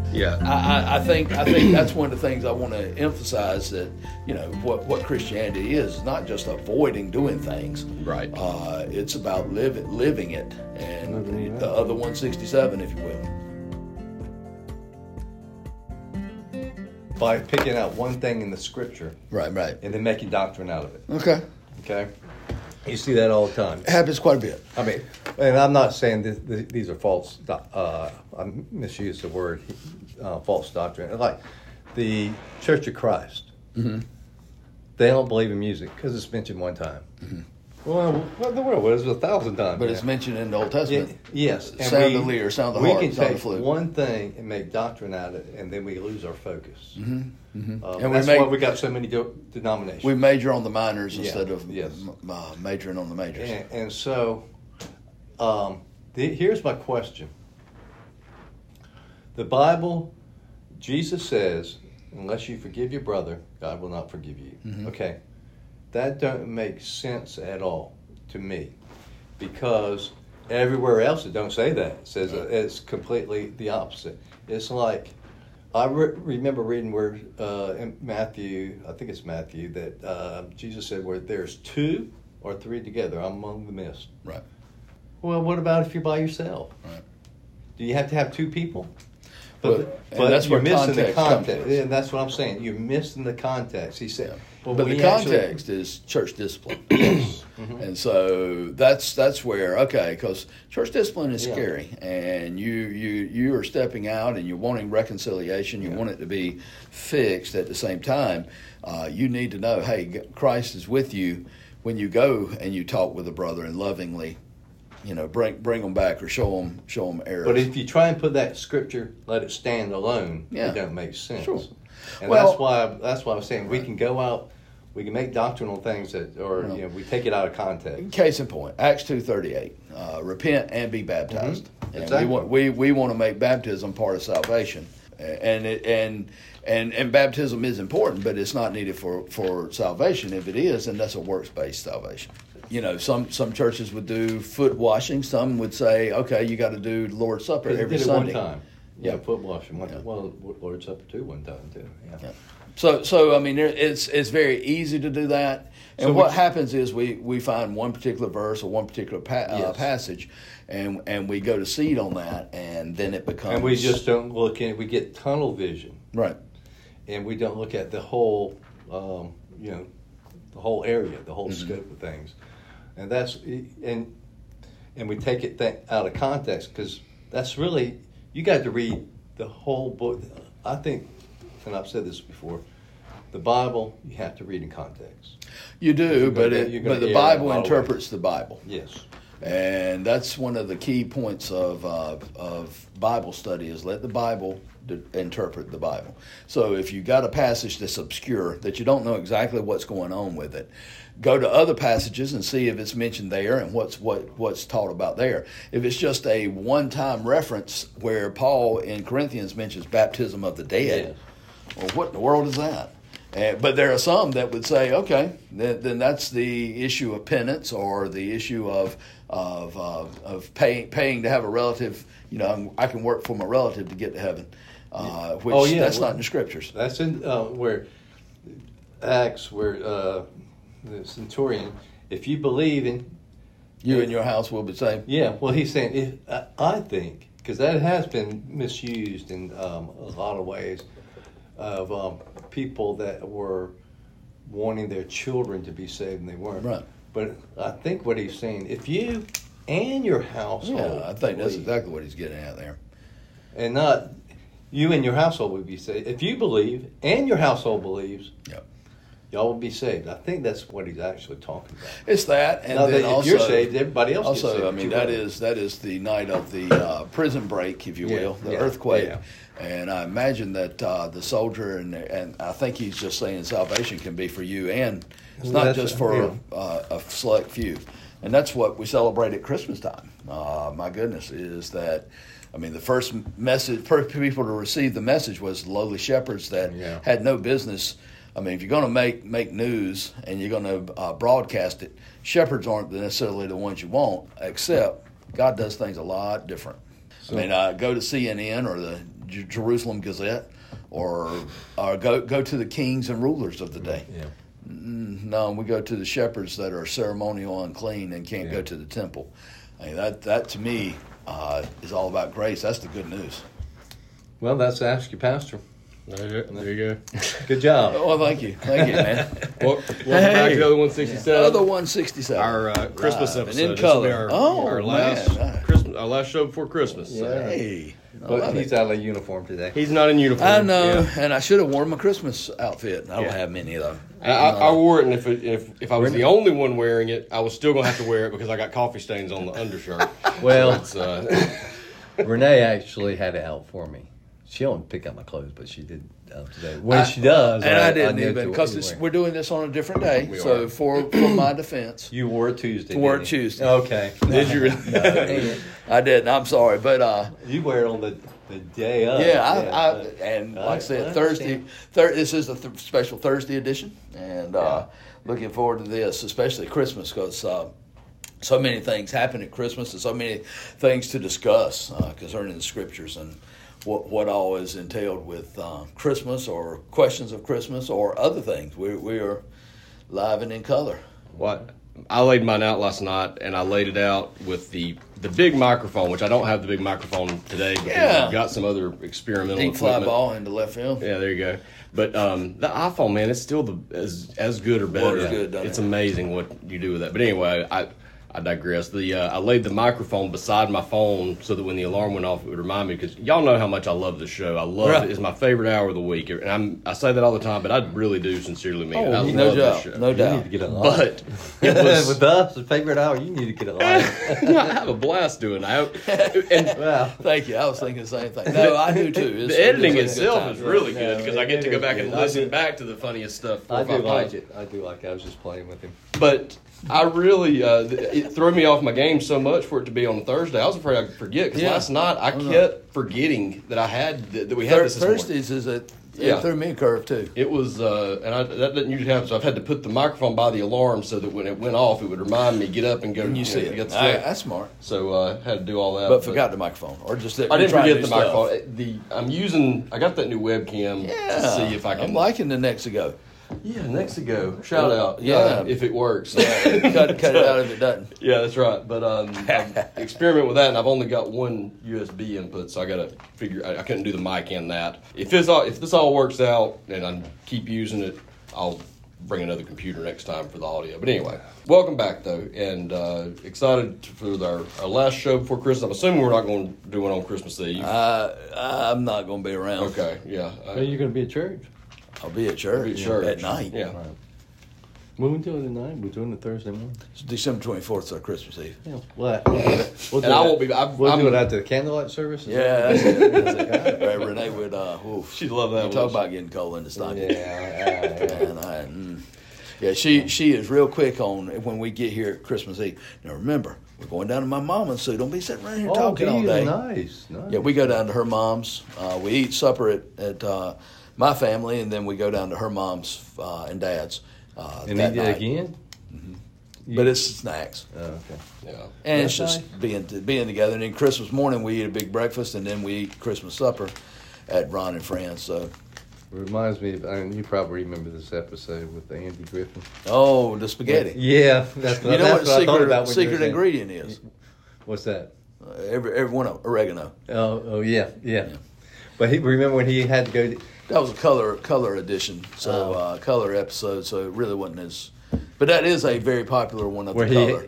Yeah. I think that's one of the things I want to emphasize, that what Christianity is not just avoiding doing things. Right. It's about living it, and the other 167, if you will. By picking out one thing in the scripture, Right. and then making doctrine out of it. Okay. You see that all the time. It happens quite a bit. I mean, and I'm not saying these are false. I misused the word false doctrine. Like the Church of Christ, they don't believe in music because it's mentioned one time. Well, what in the world? It was 1,000 times. But it's mentioned in the Old Testament. Yes. And sound the lyre, sound the harp, we can sound the take flute. one thing and make doctrine out of it, and then we lose our focus. And that's why we got so many denominations. We major on the minors instead of majoring on the majors. And so, here's my question. The Bible, Jesus says, unless you forgive your brother, God will not forgive you. Okay. That don't make sense at all to me, because everywhere else it don't say that. It says it's completely the opposite. It's like, I remember reading where in Matthew, I think it's Matthew, that Jesus said, where there's 2 or 3 together, I'm among the midst. Right. Well, what about if you're by yourself? Right. Do you have to have 2 people? But that's you're missing the context comes context. from. And that's what I'm saying. You're missing the context. He said, But the context is church discipline. And so that's where, because church discipline is scary, and you are stepping out and you're wanting reconciliation, you want it to be fixed at the same time. You need to know, hey, Christ is with you when you go and you talk with a brother and lovingly, bring them back or show them errors. But if you try and put that scripture, let it stand alone, it doesn't make sense. Sure. And that's why I was saying we can go out, we can make doctrinal things we take it out of context. Case in point, Acts 2:38, repent and be baptized. And Exactly. we want to make baptism part of salvation, and baptism is important, but it's not needed for salvation. If it is, then that's a works-based salvation. Some churches would do foot washing. Some would say, okay, you got to do Lord's Supper every Sunday. One time. Foot washing. Well, Lord's Supper too, one time too. Yeah. So I mean, it's very easy to do that. And what happens is we find one particular verse or one particular passage, and we go to seed on that, and then it becomes. And we just don't look at. We get tunnel vision, right? And we don't look at the whole, the whole area, the whole scope of things, and that's and we take it out of context, because that's really, you got to read the whole book. I think, and I've said this before, the Bible you have to read in context. You do, but the Bible interprets the Bible. Yes. And that's one of the key points of Bible study, is let the Bible interpret the Bible. So if you got a passage that's obscure, that you don't know exactly what's going on with it, go to other passages and see if it's mentioned there and what's taught about there. If it's just a one-time reference where Paul in Corinthians mentions baptism of the dead, well, what in the world is that? But there are some that would say, okay, then that's the issue of penance, or the issue of paying to have a relative. I can work for my relative to get to heaven, which that's not in the scriptures. That's in where Acts, where the centurion, if you believe in you and your house will be saved. Yeah, well, he's saying, I think, because that has been misused in a lot of ways, of people that were wanting their children to be saved and they weren't. Right. But I think what he's saying, if you and your household, I think that's exactly what he's getting at there. And not you and your household would be saved. If you believe and your household believes, y'all will be saved. I think that's what he's actually talking about. It's that, and now, then if also, you're saved, everybody else gets saved. Also, I mean, that is the night of the prison break, if you will, the earthquake. Yeah. And I imagine that the soldier, and I think he's just saying salvation can be for you, and it's not just for a select few. And that's what we celebrate at Christmas time. My goodness, is that, I mean, the first people to receive the message was lowly shepherds that had no business. I mean, if you're going to make news and you're going to broadcast it, shepherds aren't necessarily the ones you want, except God does things a lot different. So, I mean, go to CNN or the Jerusalem Gazette, or go to the kings and rulers of the day. Yeah. No, we go to the shepherds that are ceremonial unclean and can't go to the temple. I mean, that to me is all about grace. That's the good news. Well, that's Ask Your Pastor. There you go. Good job. Oh, well, thank you, man. Welcome back to the other 167. Other 167. Our Christmas Live and episode. in This will color. be our last man. Christmas, our last show before Christmas. So. Hey, I But love he's it. out of uniform today. He's not in uniform. I know, Yeah. and I should have worn my Christmas outfit. I don't Yeah. have many though. I wore it, and if I was the only one wearing it, I was still gonna have to wear it because I got coffee stains on the undershirt. Well, So it's, Renee actually had it out for me. She don't pick up my clothes, but she did today. When she does, And I didn't know even what because you're wearing. we're doing this on a different day. We So are. for my defense, You wore it Tuesday. wore it didn't you? Tuesday. Okay. did you really? I didn't. I'm sorry, but You wear it on the day of. and like I said, I Thursday. This is a special Thursday edition, and looking forward to this, especially Christmas, because so many things happen at Christmas, and so many things to discuss concerning the scriptures and what all is entailed with Christmas, or questions of Christmas, or other things. We are live and in color. What? I laid mine out last night, and I laid it out with the big microphone, which I don't have the big microphone today because I've got some other experimental Deep fly equipment. ball into left field. Yeah, there you go. But the iPhone, man, it's still as good or better. Works good, doesn't It's it? amazing what you do with that. But anyway, I digress. I laid the microphone beside my phone so that when the alarm went off, it would remind me, because y'all know how much I love this show. I love it. It's my favorite hour of the week, and I say that all the time, but I really do sincerely mean it. I no love doubt, this show. no You doubt. need to get a line. But it was. with us, the favorite hour, you need to get a line. I have a blast doing that. And Wow. Thank you. I was thinking the same thing. No, I do too. the editing it's a good itself time. is really Yeah, good because I get to go back and listen back to the funniest stuff. 4 I or 5 do like times. it. I do like it. I was just playing with him. But I really, it threw me off my game so much for it to be on a Thursday. I was afraid I could forget because Yeah. last night I kept forgetting that I had that we had this morning. Thursdays is it Yeah. threw me a curve too. It was, that doesn't usually happen. So I've had to put the microphone by the alarm so that when it went off, it would remind me get up and go. And you see it. get the stuff. That's smart. So I had to do all that. But forgot the microphone, or just that I didn't you're trying forget new the stuff. microphone. I got that new webcam Yeah, to see if I can. I'm liking the Nexigo. Yeah, Nexigo. Shout out. Yeah. If it works. cut it out if it doesn't. Yeah, that's right. But I've experiment with that, and I've only got one USB input, so I got to figure. I couldn't do the mic and that. If this all works out, and I keep using it, I'll bring another computer next time for the audio. But anyway, welcome back though, and excited for our last show before Christmas. I'm assuming we're not going to do one on Christmas Eve. I'm not going to be around. Okay, yeah. Are you going to be at church? I'll be at church, Be at church. at night. Yeah. When we doing it tonight? We're doing it Thursday morning. It's December 24th, so Christmas Eve. Yeah. What? We'll And I won't be. We'll do it after the candlelight service. Yeah, that's it. That's it. Renee would. Oof. She'd love that. You talk about getting cold in the stocking. Yeah. Yeah, she is real quick on when we get here at Christmas Eve. Now remember, we're going down to my mama's, so don't be sitting around here talking all day. Nice. Yeah, we go down to her mom's. We eat supper at my family, and then we go down to her mom's and dad's. And that eat it night. again? But it's snacks, Oh, okay. Yeah. and That's it's just being together. And then Christmas morning we eat a big breakfast, and then we eat Christmas supper at Ron and Friends. So, Reminds me of, you probably remember this episode with Andy Griffin. oh, the spaghetti. Yeah, that's You know what I thought about when you were secret saying- ingredient is? What's that? Every one of them, oregano. Oh, yeah. But remember when he had to go? That was a color edition, so color episode. So it really wasn't as, but that is a very popular one of Where the he color.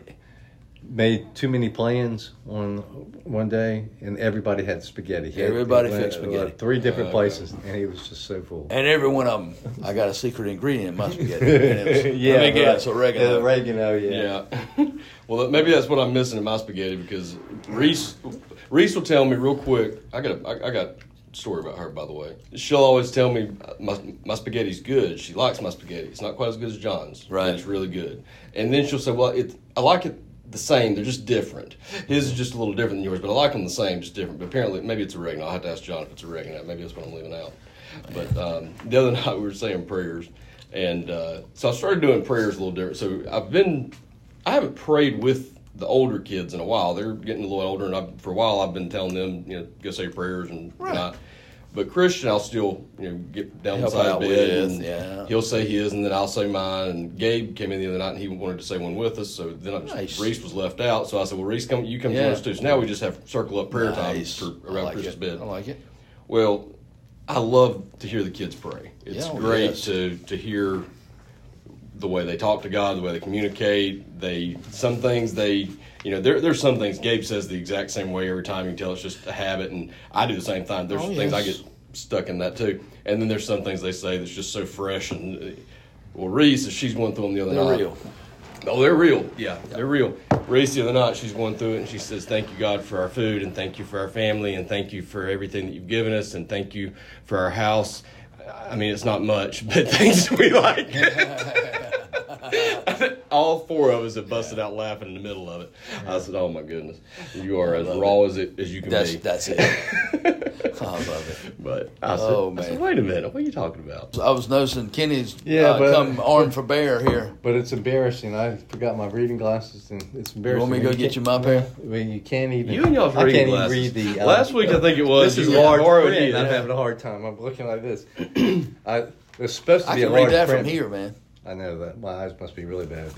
made too many plans on one day, and everybody had spaghetti. Everybody He went, fixed spaghetti. 3 different places, and he was just so full. And every one of them, I got a secret ingredient in my spaghetti. And it was, Yeah, let me guess, right. oregano. Oregano, yeah. Yeah. Well, maybe that's what I'm missing in my spaghetti because Reese will tell me real quick. I got a story about her, by the way. She'll always tell me my spaghetti's good. She likes my spaghetti. It's not quite as good as John's. Right. But it's really good. And then she'll say, well, I like it the same. They're just different. His is just a little different than yours, but I like them the same, just different. But apparently, maybe it's oregano. I'll have to ask John if it's oregano. Maybe that's what I'm leaving out. But the other night we were saying prayers. And so I started doing prayers a little different. So I haven't prayed with the older kids in a while. They're getting a little older, and for a while I've been telling them, go say your prayers and Right. not. But Christian, I'll still get down Help beside out bed, with, and yeah. he'll say his, and then I'll say mine. And Gabe came in the other night, and he wanted to say one with us. So then Nice. Reese was left out. So I said, "Well, Reese, you come Yeah. join us too." So now we just have circle up prayer Nice. time I around like Chris's it. bed. I like it. Well, I love to hear the kids pray. It's Yeah, great yes. to hear the way they talk to God, the way they communicate. Some things there's some things Gabe says the exact same way every time. You can tell it's just a habit, and I do the same thing. There's things I yes. get stuck in that too. And then there's some things they say that's just so fresh. And well, Reese, she's going through them the other They're night. real. Oh, they're real. Yeah, they're real. Reese, the other night, she's going through it, and she says, "Thank you, God, for our food, and thank you for our family, and thank you for everything that you've given us, and thank you for our house." I mean, it's not much, but things we like. All four of us have busted out laughing in the middle of it. I said, "Oh my goodness, you are as raw as you can be." That's it. I love it. But I said, "Wait a minute, what are you talking about?" I was noticing Kenny's but- come armed for bear here. But it's embarrassing. I forgot my reading glasses, and it's You embarrassing. want me to go get you my pair? I mean, you can't even. You and y'all's I reading can't glasses. even read the. Last week, I think it was. This is you large borrowed print. it. I'm having a hard time. I'm looking like this. It's supposed to I be a can large read that print. from here, man. I know that. My eyes must be really bad.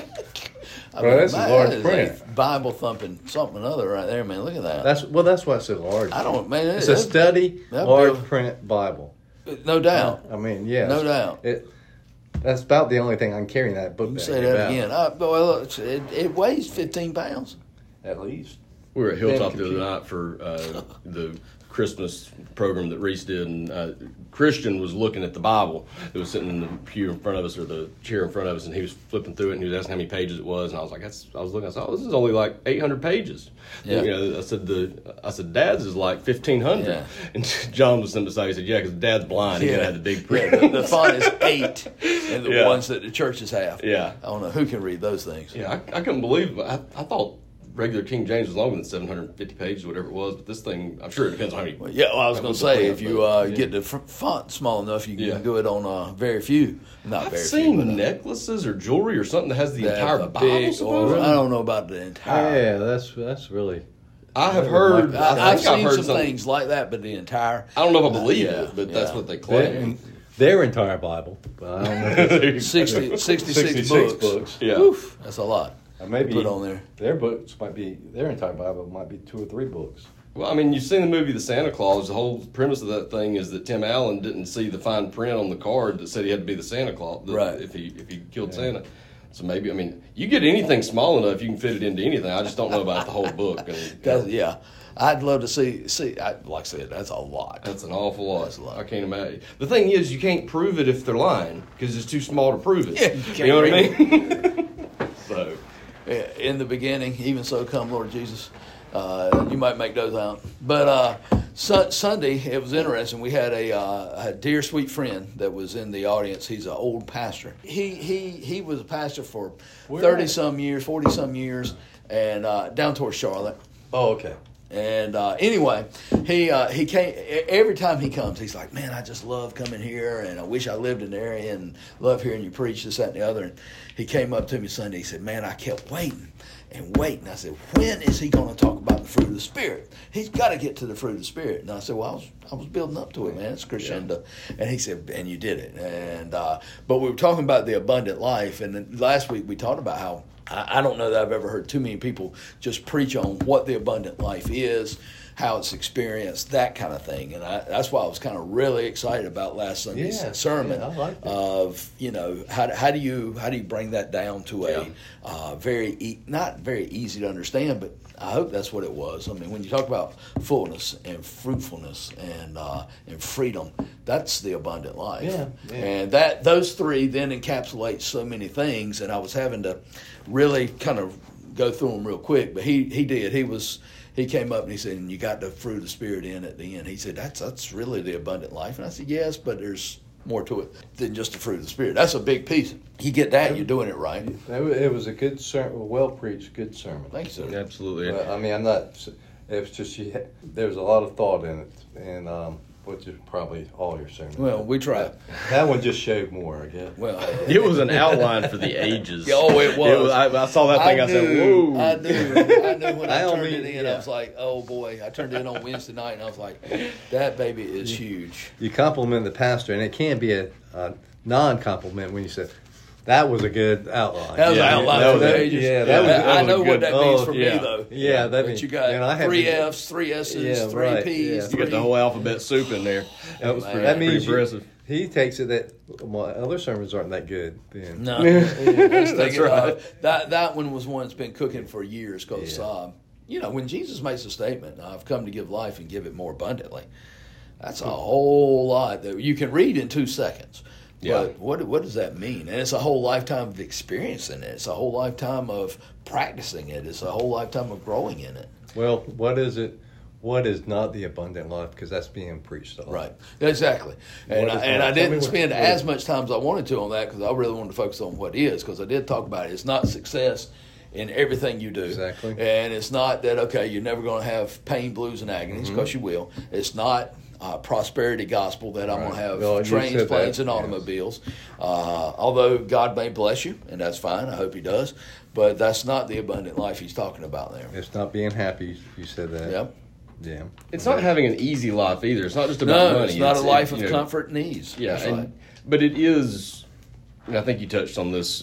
I Well, that's a large that is print. like Bible thumping something or other right there, man. Look at that. That's why it's so large. I don't, man. It's a study that'd large be- print Bible. No doubt. I mean, yeah, No doubt. That's about the only thing I'm carrying that book. You bag say that about. again. Well, it weighs 15 pounds. At least. We were at Hilltop the other computer. night for the Christmas program that Reese did, and Christian was looking at the Bible. It was sitting in the pew in front of us, or the chair in front of us, and he was flipping through it, and he was asking how many pages it was, and I was like, I was looking, I said, "Oh, this is only like 800 pages." Yeah. I said, "Dad's is like 1,500." Yeah. And John was sitting beside me. He said, "Yeah, because Dad's blind. He didn't have the big print." The font is 8, and the Yeah. ones that the churches have. Yeah. I don't know who can read those things. Yeah, I couldn't believe it. I thought regular King James was longer than 750 pages, whatever it was. But this thing, I'm sure it depends on how many. Well, yeah, well, I was going to say, if you Yeah. get the font small enough, you can Yeah. do it on very few. Not I've very seen few. necklaces or jewelry or something that has the That entire a Bible. big, or supposedly. I don't know about the entire. Yeah, that's really. I have heard. I've think seen heard some something. things like that, but the entire. I don't know if I believe yeah, it, but that's yeah. what they claim. Their entire Bible, but I don't know. If it's 66 66 books. Yeah. Oof, that's a lot. maybe Put on there. Their books might be their entire Bible might be 2 or 3 books. Well, I mean, you've seen the movie The Santa Claus. The whole premise of that thing is that Tim Allen didn't see the fine print on the card that said he had to be the Santa Claus. Right. If he killed Santa. So maybe, I mean, you get anything small enough, you can fit it into anything. I just don't know about the whole book. And, Yeah, I'd love to see. Like I said, that's a lot. That's an awful lot. That's a lot. I can't imagine. The thing is, you can't prove it if they're lying because it's too small to prove it. Yeah, you know what I mean? So, In the beginning, even so, come Lord Jesus. You might make those out. But Sunday, it was interesting. We had a dear sweet friend that was in the audience. He's an old pastor. He was a pastor for 30-some years, 40-some years, and down towards Charlotte. Oh, okay. And anyway, he came every time he comes. He's like, "Man, I just love coming here, and I wish I lived in the area and love hearing you preach this, that, and the other." And he came up to me Sunday. He said, "Man, I kept waiting and waiting." I said, "When is he going to talk about the fruit of the Spirit? He's got to get to the fruit of the Spirit." And I said, "Well, I was building up to it, man. It's crescendo." Yeah. And he said, "And you did it." And but we were talking about the abundant life, and then last week we talked about how. I don't know that I've ever heard too many people just preach on what the abundant life is, how it's experienced, that kind of thing. And that's why I was kind of really excited about last Sunday's sermon. Yeah, I like that. Of how do you bring that down to a not very easy to understand, but I hope that's what it was. I mean, when you talk about fullness and fruitfulness and freedom, that's the abundant life. Yeah. And those three then encapsulate so many things. And I was having to really kind of go through them real quick, but he did. He came up and he said, "And you got the fruit of the Spirit in at the end." He said, "That's really the abundant life." And I said, "Yes, but there's more to it than just the fruit of the Spirit. That's a big piece. You get that, you're doing it right." It was a good sermon, well preached, good sermon. Thank you, sir. absolutely. But, I mean, I'm not. It was just there was a lot of thought in it, and which is probably all your sermons. Well, we tried. That one just showed more, I guess. Well, It was an outline for the ages. Oh, it was. I saw that thing. I said, "Whoa!" I knew when I don't turned mean- it in. yeah. I was like, "Oh boy!" I turned it in on Wednesday night, and I was like, "That baby is huge." You compliment the pastor, and it can be a non-compliment when you say, "That was a good outline." That was Yeah, an outline that for was- the ages. yeah, that was- that I was know good. what that means Oh, for yeah. me, though. Yeah, that But means you got man, I had 3 to- F's, 3 S's, Yeah, 3 right, P's. yeah. You got the whole alphabet soup in there. That, Man, that means pretty impressive. he takes it that my other sermons aren't that good. Then No, let's take That's it right. that one was one that's been cooking for years. Because Yeah. when Jesus makes a statement, "I've come to give life and give it more abundantly," that's a whole lot that you can read in 2 seconds. Yeah. But what does that mean? And it's a whole lifetime of experiencing it. It's a whole lifetime of practicing it. It's a whole lifetime of growing in it. well, what is it? What is not the abundant life? Because that's being preached a lot. Right, exactly. And What is I that? Tell me didn't what- spend what as is- much time as I wanted to on that because I really wanted to focus on what is, because I did talk about it. It's not success in everything you do. Exactly. And it's not that, okay, you're never going to have pain, blues, and agonies, because you will. It's not prosperity gospel that I'm going to Right. have Well, you trains, said planes, that, and yes. automobiles. Although God may bless you, and that's fine. I hope he does. But that's not the abundant life he's talking about there. It's not being happy. You said that. Yep. Yeah. It's not having an easy life either. It's not just about No, money. it's not a life of you know, comfort and ease. Yeah, That's and, right. but it is. And I think you touched on this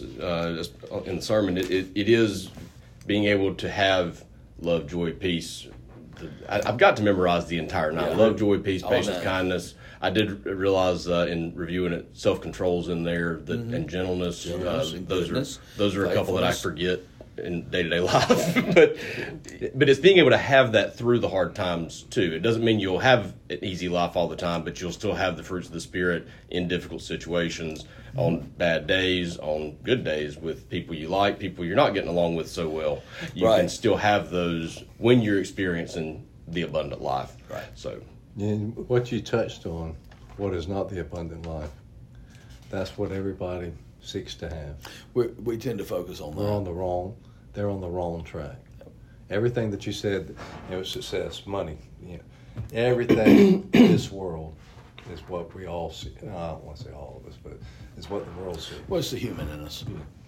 in the sermon. It is being able to have love, joy, peace. I've got to memorize the entire 9. Yeah. Love, joy, peace, All patience, that. kindness. I did realize in reviewing it, self-control's in there, and gentleness. Gentleness and goodness, those are a couple that I faithfulness. forget in day-to-day life. but it's being able to have that through the hard times too. It doesn't mean you'll have an easy life all the time, but you'll still have the fruits of the Spirit in difficult situations, on bad days, on good days, with people you like, people you're not getting along with so well. You Right. can still have those when you're experiencing the abundant life. Right. So And what you touched on, what is not the abundant life? That's what everybody seeks to have. We tend to focus on They're on that. the wrong. They're on the wrong track. Everything that you said, success, money, everything in this world is what we all see. I don't want to say all of us, but it's what the world sees. What's the human in us?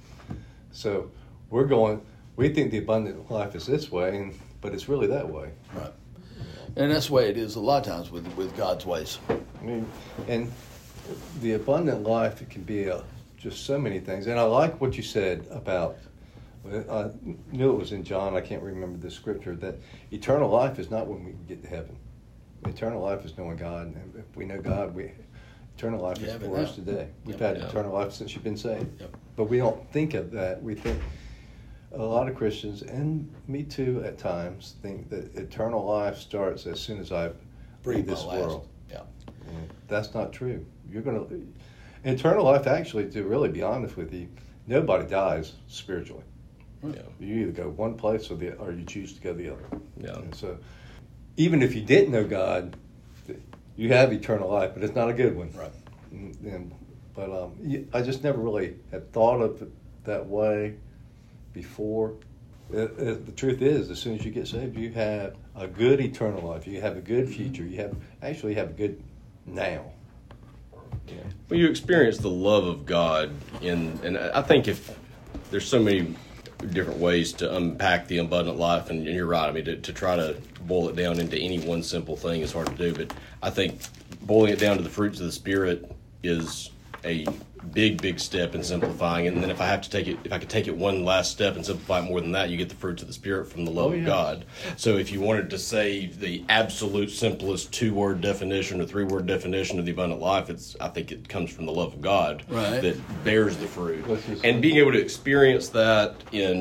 So we think the abundant life is this way, but it's really that way. Right. And that's the way it is a lot of times with God's ways. I mean, and the abundant life, it can be just so many things. And I like what you said about, I knew it was in John, I can't remember the scripture, that eternal life is not when we get to heaven. Eternal life is knowing God. And if we know God, eternal life You is have it for us now. today. We've Yep. had eternal life since you've been saved. Yep. But we don't think of that. We think, a lot of Christians, and me too at times, think that eternal life starts as soon as I leave this my last. world. Yeah. And that's not true. You're going to eternal life. Actually, to really be honest with you, nobody dies spiritually. yeah. You either go one place or you choose to go the other. Yeah. And so, even if you didn't know God, you have eternal life, but it's not a good one. Right. But I just never really had thought of it that way before. The truth is, as soon as you get saved, you have a good eternal life. You have a good future. You have a good now. Yeah. Well, you experience the love of God, and I think if there's so many different ways to unpack the abundant life, and you're right. I mean, to try to boil it down into any one simple thing is hard to do. But I think boiling it down to the fruits of the Spirit is a big step in simplifying it. And then if I could take it one last step and simplify it more than that, you get the fruits of the Spirit from the love of God. So if you wanted to say the absolute simplest 2-word definition or 3-word definition of the abundant life, I think it comes from the love of God that bears the fruit. And being able to experience that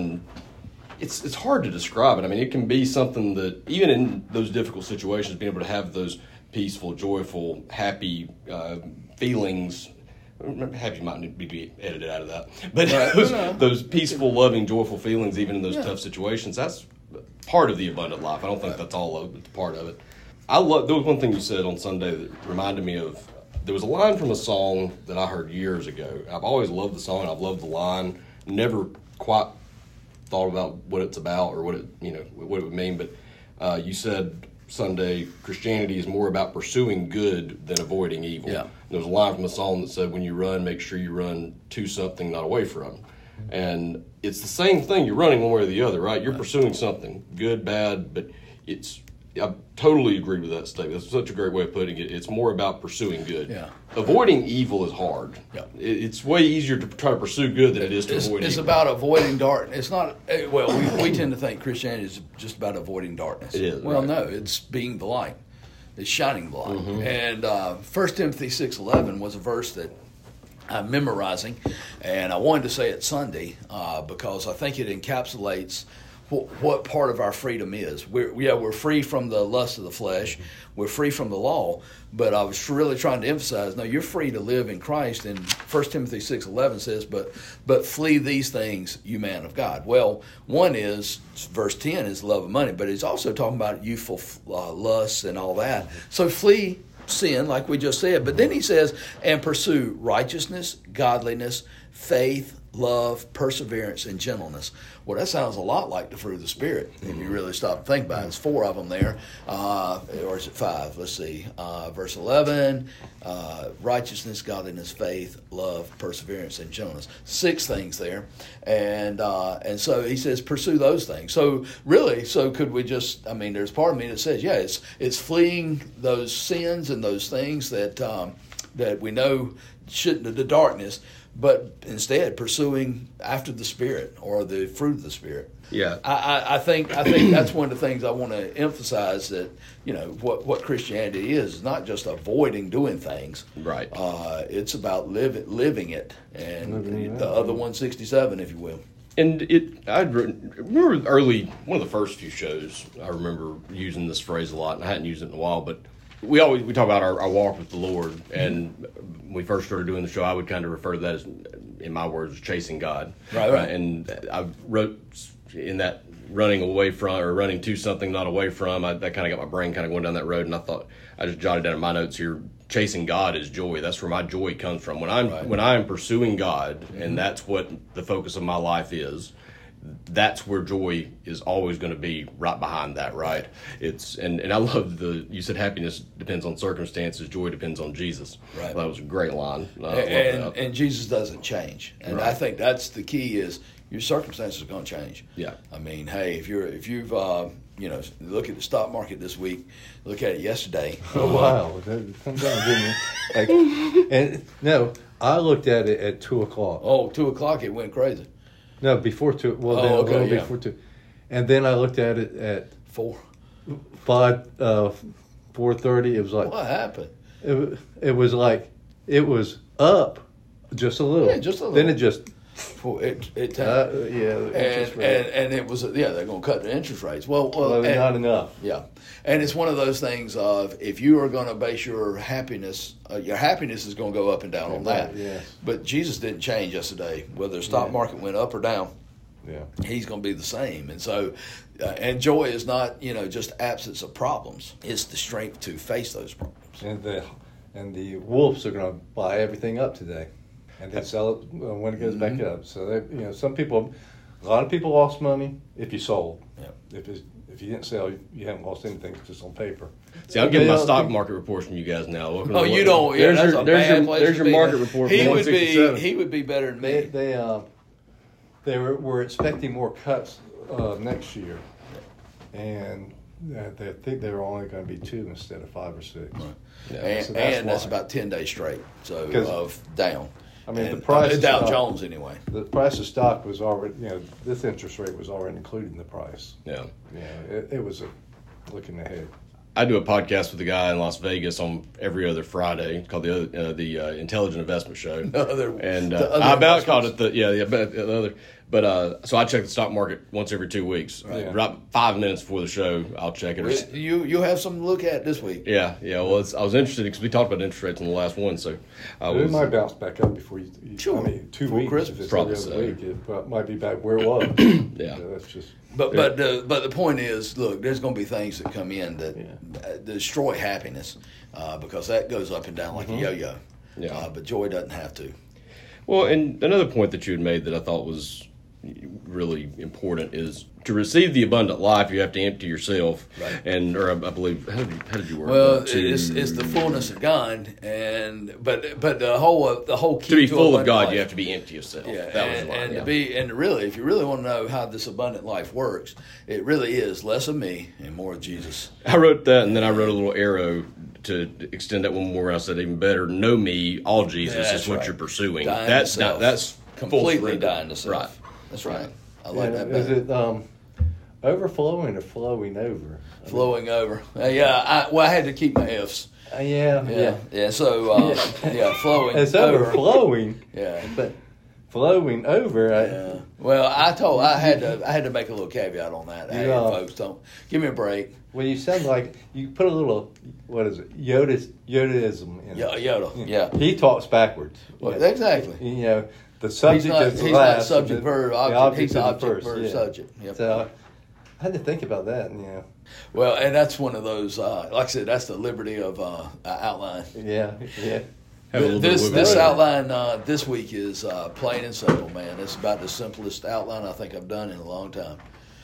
it's hard to describe it. I mean, it can be something that even in those difficult situations, being able to have those peaceful, joyful, happy feelings. Happy might need to be edited out of that, but those peaceful, loving, joyful feelings, even in those tough situations, that's part of the abundant life. I don't think that's all of it, but part of it. There was one thing you said on Sunday that reminded me of. There was a line from a song that I heard years ago. I've always loved the song. I've loved the line. Never quite thought about what it's about or what it would mean. But you said Sunday, Christianity is more about pursuing good than avoiding evil. Yeah. There's a line from a psalm that said, when you run, make sure you run to something, not away from. And it's the same thing. You're running one way or the other, right? You're pursuing something, good, bad, but I totally agree with that statement. That's such a great way of putting it. It's more about pursuing good. Yeah. Avoiding evil is hard. Yeah. It's way easier to try to pursue good than it is to avoid It's evil. about avoiding darkness. It's not, well, we tend to think Christianity is just about avoiding darkness. It is, Well, right. no, it's being the light. It's shining the light. Mm-hmm. And 1 Timothy 6:11 was a verse that I'm memorizing, and I wanted to say it Sunday because I think it encapsulates what part of our freedom is. We're free from the lust of the flesh. We're free from the law. But I was really trying to emphasize, no, you're free to live in Christ. And 1 Timothy 6:11 says, but flee these things, you man of God. Well, one is, verse 10 is love of money, but it's also talking about youthful lusts and all that. So flee sin, like we just said. But then he says, and pursue righteousness, godliness, faith, love, perseverance, and gentleness. Well, that sounds a lot like the fruit of the Spirit, if you really stop and think about it. There's 4 of them there. Or is it 5? Let's see. Verse 11, righteousness, godliness, faith, love, perseverance, and gentleness. 6 things there. And so he says, pursue those things. So really, could we just, there's part of me that says, yeah, it's fleeing those sins and those things that we know shouldn't, the darkness, but instead pursuing after the Spirit or the fruit of the Spirit. Yeah. I think that's one of the things I want to emphasize, that what Christianity is not just avoiding doing things. Right. It's about living it, and the other 167, if you will. And I remember early, one of the first few shows, I remember using this phrase a lot, and I hadn't used it in a while, but we talk about our walk with the Lord, and when we first started doing the show, I would kind of refer to that as, in my words, chasing God. Right. And I wrote in that running away from, or running to something, not away from, that kind of got my brain kind of going down that road, and I thought, I just jotted down in my notes here, chasing God is joy. That's where my joy comes from. When I'm pursuing God, and that's what the focus of my life is, that's where joy is always going to be, right behind that, right? It's and I love you said happiness depends on circumstances, joy depends on Jesus. Right. That was a great line. And Jesus doesn't change. And Right. I think that's the key, is your circumstances are going to change. Yeah. Hey, if you've look at the stock market this week, look at it yesterday. Oh, wow. That come down, didn't it? And I looked at it at 2:00. Oh, 2:00 it went crazy. No, before 2. Well, Oh, then okay, a little yeah. before 2. And then I looked at it at 4. 4:30. It was like, What happened? it was like, it was up just a little. Yeah, just a little. Then it just, It and it was they're going to cut the interest rates. Well, not enough. Yeah, and it's one of those things of, if you are going to base your happiness is going to go up and down on that. Yes. But Jesus didn't change yesterday. Whether the stock market went up or down, Yeah. He's going to be the same. And so, and joy is not just absence of problems. It's the strength to face those problems. And the wolves are going to buy everything up today, and then sell it when it goes back up. So a lot of people lost money if you sold. Yeah. If you didn't sell, you haven't lost anything. It's just on paper. See, I'm getting my stock market reports from you guys now. Oh, you don't. Yeah, that's a bad place There's to your be. market report. He from would 167. be. He would be better than me. They were expecting more cuts next year, and they think they were only going to be 2 instead of 5 or 6. Right. Yeah. And, So that's why. about 10 days straight. So 'Cause, of down. I mean, And, the price of Dow stock- Jones anyway. The price of stock was already, this interest rate was already included in the price. Yeah. It was looking ahead. I do a podcast with a guy in Las Vegas on every other Friday called the Intelligent Investment Show. And I about called it the other. But so I check the stock market once every 2 weeks. Right. Right 5 minutes before the show, I'll check it. You'll have something to look at this week. Yeah. Well, I was interested because we talked about interest rates in the last one, so It might bounce back up before you. Sure. I mean, 2 Before weeks. Christmas. If it's Probably every so. other week, it might be back where it was. Yeah. That's just. But the point is, look, there's going to be things that come in that destroy happiness because that goes up and down like a yo-yo. Yeah. But joy doesn't have to. Well, and another point that you had made that I thought was really important is to receive the abundant life. You have to empty yourself, Right. Or I believe how did you word Well, that? it's the fullness of God, but the whole key To be full of abundant God, life- you have to be empty yourself. Yeah, That was and, the line, and yeah. to be and really, if you really want to know how this abundant life works, it really is less of me and more of Jesus. I wrote that, and then I wrote a little arrow to extend that one more. I said, even better, know me, all Jesus Yeah, is that's what right. you're pursuing. Dying to That's self. that's full Completely surrender. dying to self. Right. That's right. I like that Is better. it overflowing or flowing over? Flowing over. I had to keep my F's. Yeah. So flowing. It's over. overflowing. Yeah. But flowing over. Yeah. Well, I had to make a little caveat on that. Hey, Yeah. folks, don't give me a break. Well, you sound like you put a little, what is it, Yodaism in it. Yoda. Yeah. He talks backwards. Well, Yeah. exactly. You know, the subject is He's last. not subject, and verb, the object. He's is the object, first, verb, yeah. subject. Yep. So I had to think about that. Yeah. Well, and that's one of those, like I said, that's the liberty of outline. Yeah. Have a little bit of This wiggle this room. outline this week is plain and simple, man. It's about the simplest outline I think I've done in a long time.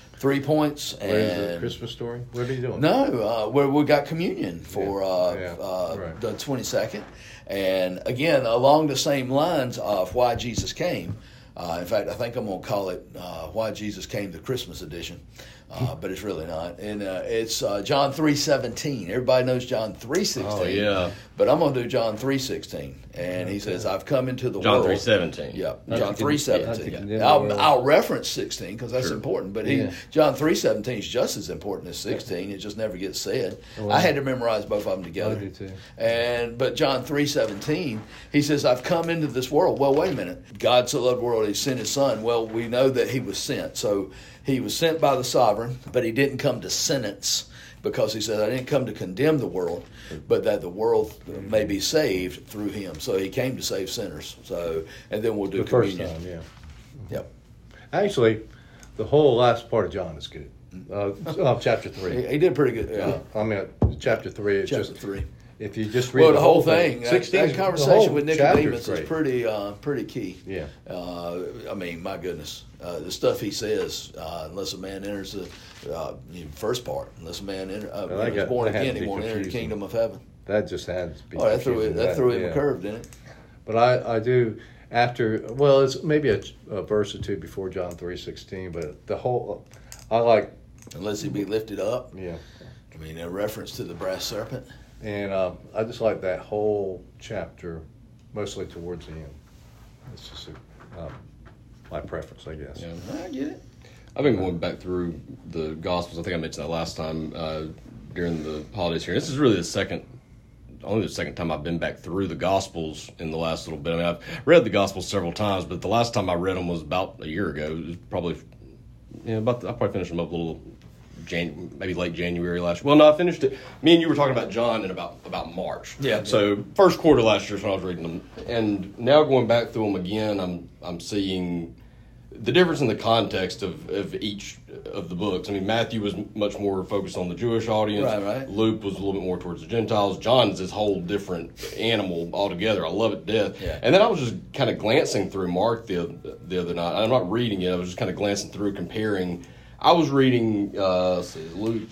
3 points What is the and Christmas story? What are you doing? no, where we got communion for Right. the 22nd, and again along the same lines of why Jesus came. In fact, I think I'm going to call it "Why Jesus Came," the Christmas edition, but it's really not. And it's John 3:17. Everybody knows John 3:16. Oh, yeah. But I'm going to do John 3:16, and he says, "I've come into the John world." 3:17. Yeah, Not John to condemn- 3:17. the I'll, world. I'll reference 16 because that's important, but Yeah. John 3:17 is just as important as 16. It just never gets said. Oh, I had to memorize both of them together. I do too. But John 3:17, he says, "I've come into this world." Well, wait a minute. God so loved the world, he sent his son. Well, we know that he was sent. So he was sent by the sovereign, but he didn't come to sentence, because he said, "I didn't come to condemn the world, but that the world may be saved through him." So he came to save sinners. So, and then we'll do The first communion. time, yeah. Yep. Actually, the whole last part of John is good. Chapter 3. He did pretty good. Yeah. I mean, chapter 3. It's Chapter just 3. If you just read Well, the whole thing. 16 That the conversation whole with chapter's Nicodemus is great. pretty key. Yeah. I mean, my goodness, the stuff he says. Unless a man enters the first part, unless a man is born that had again, to he be won't enter the confusing. kingdom of heaven. That just had to be. Oh, that threw him yeah. a curve, didn't it? But I do after. Well, it's maybe a verse or two before John 3:16. But the whole, I like. Unless he be lifted up. Yeah. I mean, a reference to the brass serpent. And I just like that whole chapter, mostly towards the end. It's just my preference, I guess. Yeah. I get it. I've been going back through the Gospels. I think I mentioned that last time during the holidays here. This is really only the second time I've been back through the Gospels in the last little bit. I mean, I've read the Gospels several times, but the last time I read them was about a year ago. It was probably, I probably finished them up a little, maybe late January last year. Well, no, I finished it. Me and you were talking about John in about March. Yeah. So first quarter last year is when I was reading them, and now going back through them again, I'm seeing the difference in the context of each of the books. I mean, Matthew was much more focused on the Jewish audience. Right. Luke was a little bit more towards the Gentiles. John is this whole different animal altogether. I love it to death. Yeah. And then I was just kind of glancing through Mark the other night. I'm not reading it. I was just kind of glancing through, comparing. I was reading Luke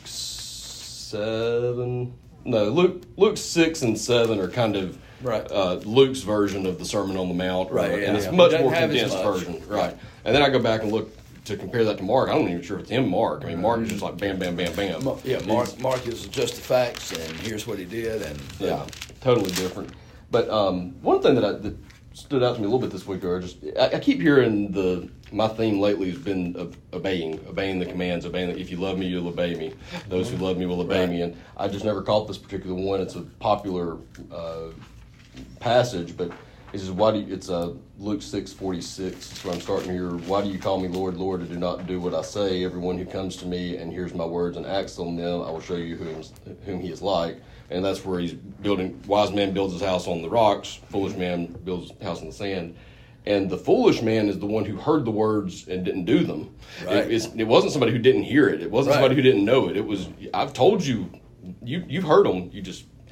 7. No, Luke 6 and 7 are kind of Right. Luke's version of the Sermon on the Mount. Right, And yeah. it's It much doesn't more have as condensed much. version. Right. And then I go back and look to compare that to Mark. I'm not even sure if it's in Mark. I mean, Mark is just like bam, bam, bam, bam. Mark is just the facts, and here's what he did, and Yeah, totally different. But one thing that stood out to me a little bit this week, or I keep hearing my theme lately has been obeying the commands, if you love me, you'll obey me. Those who love me will obey me. And I just never caught this particular one. It's a popular passage, but it says, it's Luke 6:46. That's where I'm starting here. Why do you call me Lord, Lord, and do not do what I say? Everyone who comes to me and hears my words and acts on them, I will show you whom he is like. And that's where he's building. Wise man builds his house on the rocks. Foolish man builds his house on the sand. And the foolish man is the one who heard the words and didn't do them. Right. It wasn't somebody who didn't hear it. It wasn't Right. somebody who didn't know it. It was, I've told you, you've heard them. You just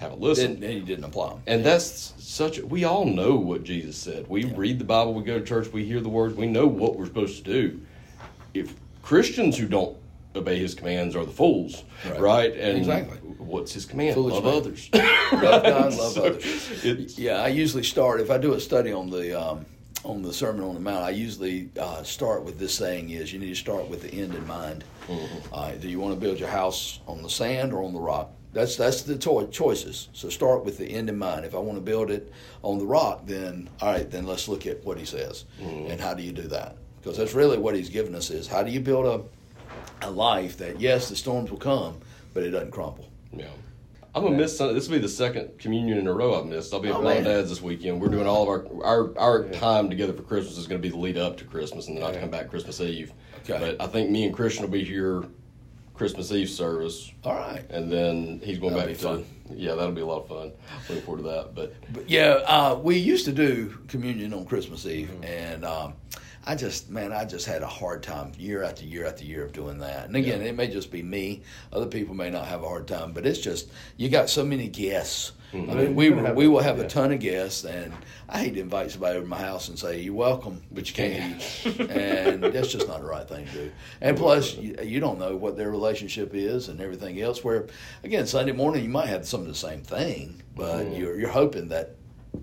have a listen. Then he didn't apply them. And that's we all know what Jesus said. We read the Bible, we go to church, we hear the words, we know what we're supposed to do. If Christians who don't obey his commands are the fools, right? And exactly. What's his command? Foolish love man. others. Love God, love others. Yeah, I usually start, if I do a study on the Sermon on the Mount, I usually start with this saying is, you need to start with the end in mind. Mm-hmm. Do you want to build your house on the sand or on the rock? That's the choices. So start with the end in mind. If I want to build it on the rock, then all right, then let's look at what he says. Mm-hmm. And how do you do that? Because that's really what he's given us is, how do you build a life that, yes, the storms will come, but it doesn't crumble. Yeah. I'm going to miss Sunday. This will be the second communion in a row I've missed. I'll be at Mom and Dad's this weekend. We're doing all of our time together for Christmas is going to be the lead up to Christmas, and then I'll come back Christmas Eve. Okay. But I think me and Christian will be here Christmas Eve service. All right. And then he's going back to fun. Yeah, that'll be a lot of fun. Looking forward to that. But yeah, we used to do communion on Christmas Eve, and I just had a hard time year after year after year of doing that. And again, it may just be me. Other people may not have a hard time, but it's just, you got so many guests. Mm-hmm. I mean, we will have a ton of guests, and I hate to invite somebody over to my house and say, you're welcome, but you can't eat. And that's just not the right thing to do. And plus, you don't know what their relationship is and everything else, where, again, Sunday morning you might have some of the same thing, but you're hoping that,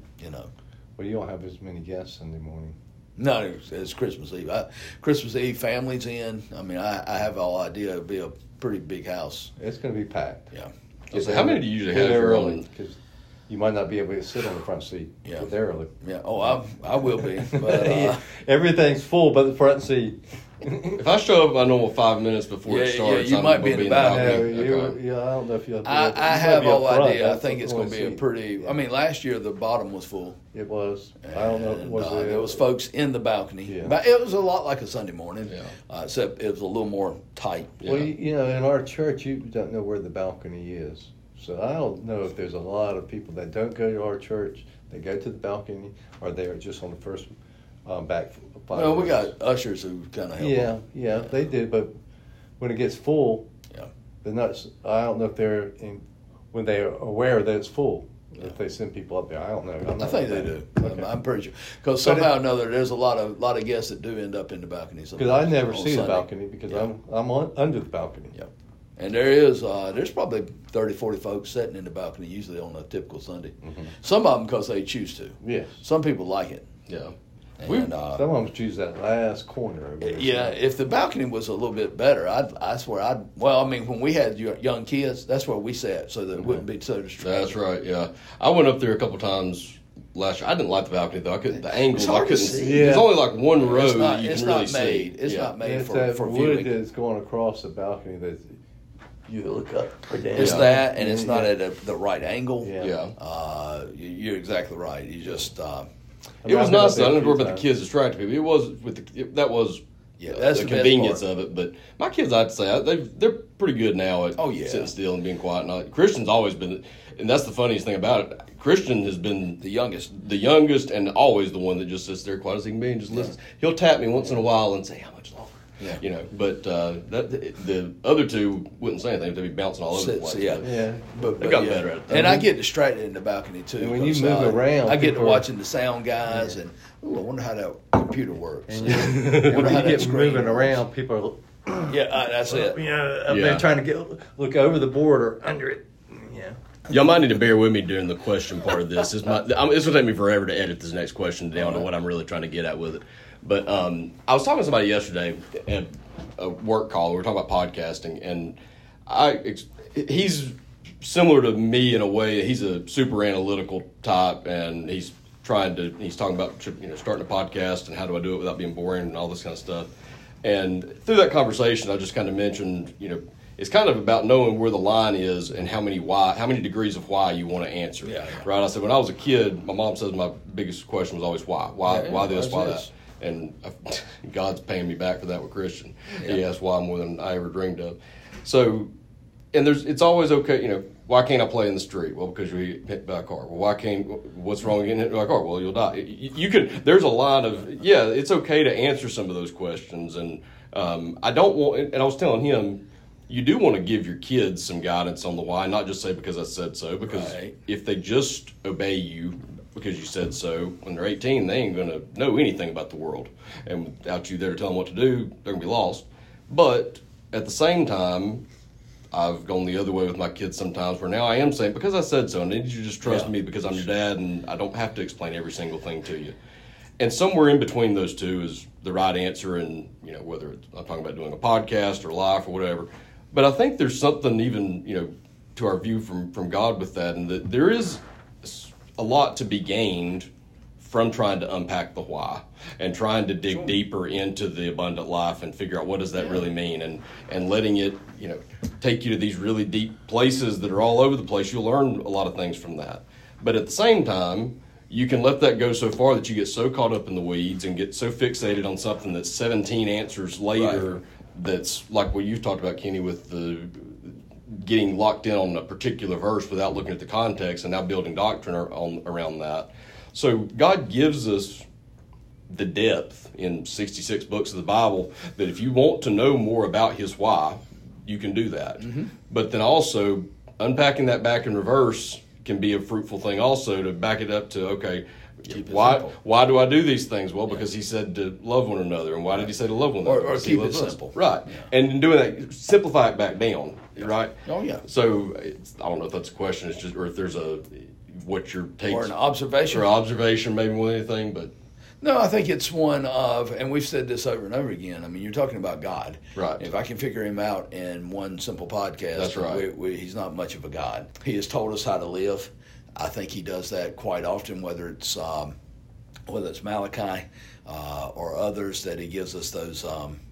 Well, you don't have as many guests Sunday morning. No, it's Christmas Eve. Christmas Eve, family's in. I mean, I have all idea it'll be a pretty big house. It's going to be packed. Yeah. So how many do you usually have your own? Because you might not be able to sit on the front seat. Yeah. But they're early. Yeah. Oh, I will be. But, everything's full but the front seat. If I show up my normal 5 minutes before it starts, you might be in the back. I don't know if you'll. I have all idea. I think it's going to be a pretty. I mean, last year the bottom was full. It was. I don't know. There was folks in the balcony. Yeah. But it was a lot like a Sunday morning, except it was a little more tight. Well, in our church, you don't know where the balcony is. So I don't know if there's a lot of people that don't go to our church. They go to the balcony, or they are just on the first back. Well, we got ushers who kind of help. Yeah, they did. But when it gets full, they're not. I don't know if they're when they are aware that it's full. If they send people up there, I don't know. I think they do. Okay. I'm pretty sure because somehow or another, there's a lot of guests that do end up in the balcony. Because I never see the balcony because I'm under the balcony. Yeah. And there's probably 30, 40 folks sitting in the balcony usually on a typical Sunday. Mm-hmm. Some of them because they choose to. Yes. Some people like it. Yeah. And, some of them choose that last corner. Yeah, if the balcony was a little bit better, I swear when we had young kids, that's where we sat so that it wouldn't be so distracting. That's right, yeah. I went up there a couple times last year. I didn't like the balcony, though. The angle, I couldn't see. There's only like one row that you can really see. It's not made for wood viewing. that's going across the balcony that you look up or down. It's that, and it's not at the right angle. Yeah. You're exactly right. You just... it was nice. I don't know about the kids distracting people. It was that was that's the convenience of it. But my kids, I'd say, they're pretty good now at sitting still and being quiet. And Christian's always been, and that's the funniest thing about it. Christian has been the youngest, and always the one that just sits there quiet as he can be and just listens. He'll tap me once in a while and say, "How much longer?" Yeah. But the other two wouldn't say anything. They'd be bouncing all over the place. But they've gotten better at it. And I get distracted in the balcony, too. And when you move around, I get to watching the sound guys, and I wonder how that computer works. And when you get moving around, people are... that's it. They're trying to look over the board or under it. Yeah. Y'all might need to bear with me during the question part of this. It's going to take me forever to edit this next question down to what I'm really trying to get at with it. But I was talking to somebody yesterday at a work call. We were talking about podcasting, and he's similar to me in a way. He's a super analytical type, and he's talking about starting a podcast and how do I do it without being boring and all this kind of stuff. And through that conversation, I just kind of mentioned, it's kind of about knowing where the line is and how many degrees of why you want to answer. Yeah. Right? I said, when I was a kid, my mom says my biggest question was always why. Why this, why that? And God's paying me back for that with Christian. Yeah. He asked why more than I ever dreamed of. So, and it's always okay, why can't I play in the street? Well, because you're hit by a car. Well, what's wrong with getting hit by a car? Well, you'll die. There's a line of, it's okay to answer some of those questions. And I don't want, and I was telling him, you do want to give your kids some guidance on the why, not just say because I said so, because if they just obey you because you said so, when they're 18, they ain't going to know anything about the world. And without you there to tell them what to do, they're going to be lost. But at the same time, I've gone the other way with my kids sometimes, where now I am saying, because I said so, and you just trust me because I'm your dad and I don't have to explain every single thing to you. And somewhere in between those two is the right answer, and whether I'm talking about doing a podcast or life or whatever. But I think there's something even, to our view from God with that, and that there is a lot to be gained from trying to unpack the why and trying to dig deeper into the abundant life and figure out what does that really mean, and letting it, take you to these really deep places that are all over the place. You'll learn a lot of things from that. But at the same time, you can let that go so far that you get so caught up in the weeds and get so fixated on something that's 17 answers later that's like what you've talked about, Kenny, with the getting locked in on a particular verse without looking at the context and now building doctrine around that. So God gives us the depth in 66 books of the Bible that if you want to know more about his why, you can do that. Mm-hmm. But then also unpacking that back in reverse can be a fruitful thing also, to back it up to, okay, why do I do these things? Well, because he said to love one another. And why did he say to love one another? Or keep it simple. Right. Yeah. And in doing that, simplify it back down, right? Oh, yeah. So I don't know if that's a question, it's just, or if there's what your take. Or an observation. Or observation, maybe more than anything, but. No, I think it's one of, and we've said this over and over again, I mean, you're talking about God. Right. If I can figure him out in one simple podcast, that's right. He's not much of a God. He has told us how to live. I think he does that quite often, whether it's Malachi or others, that he gives us those,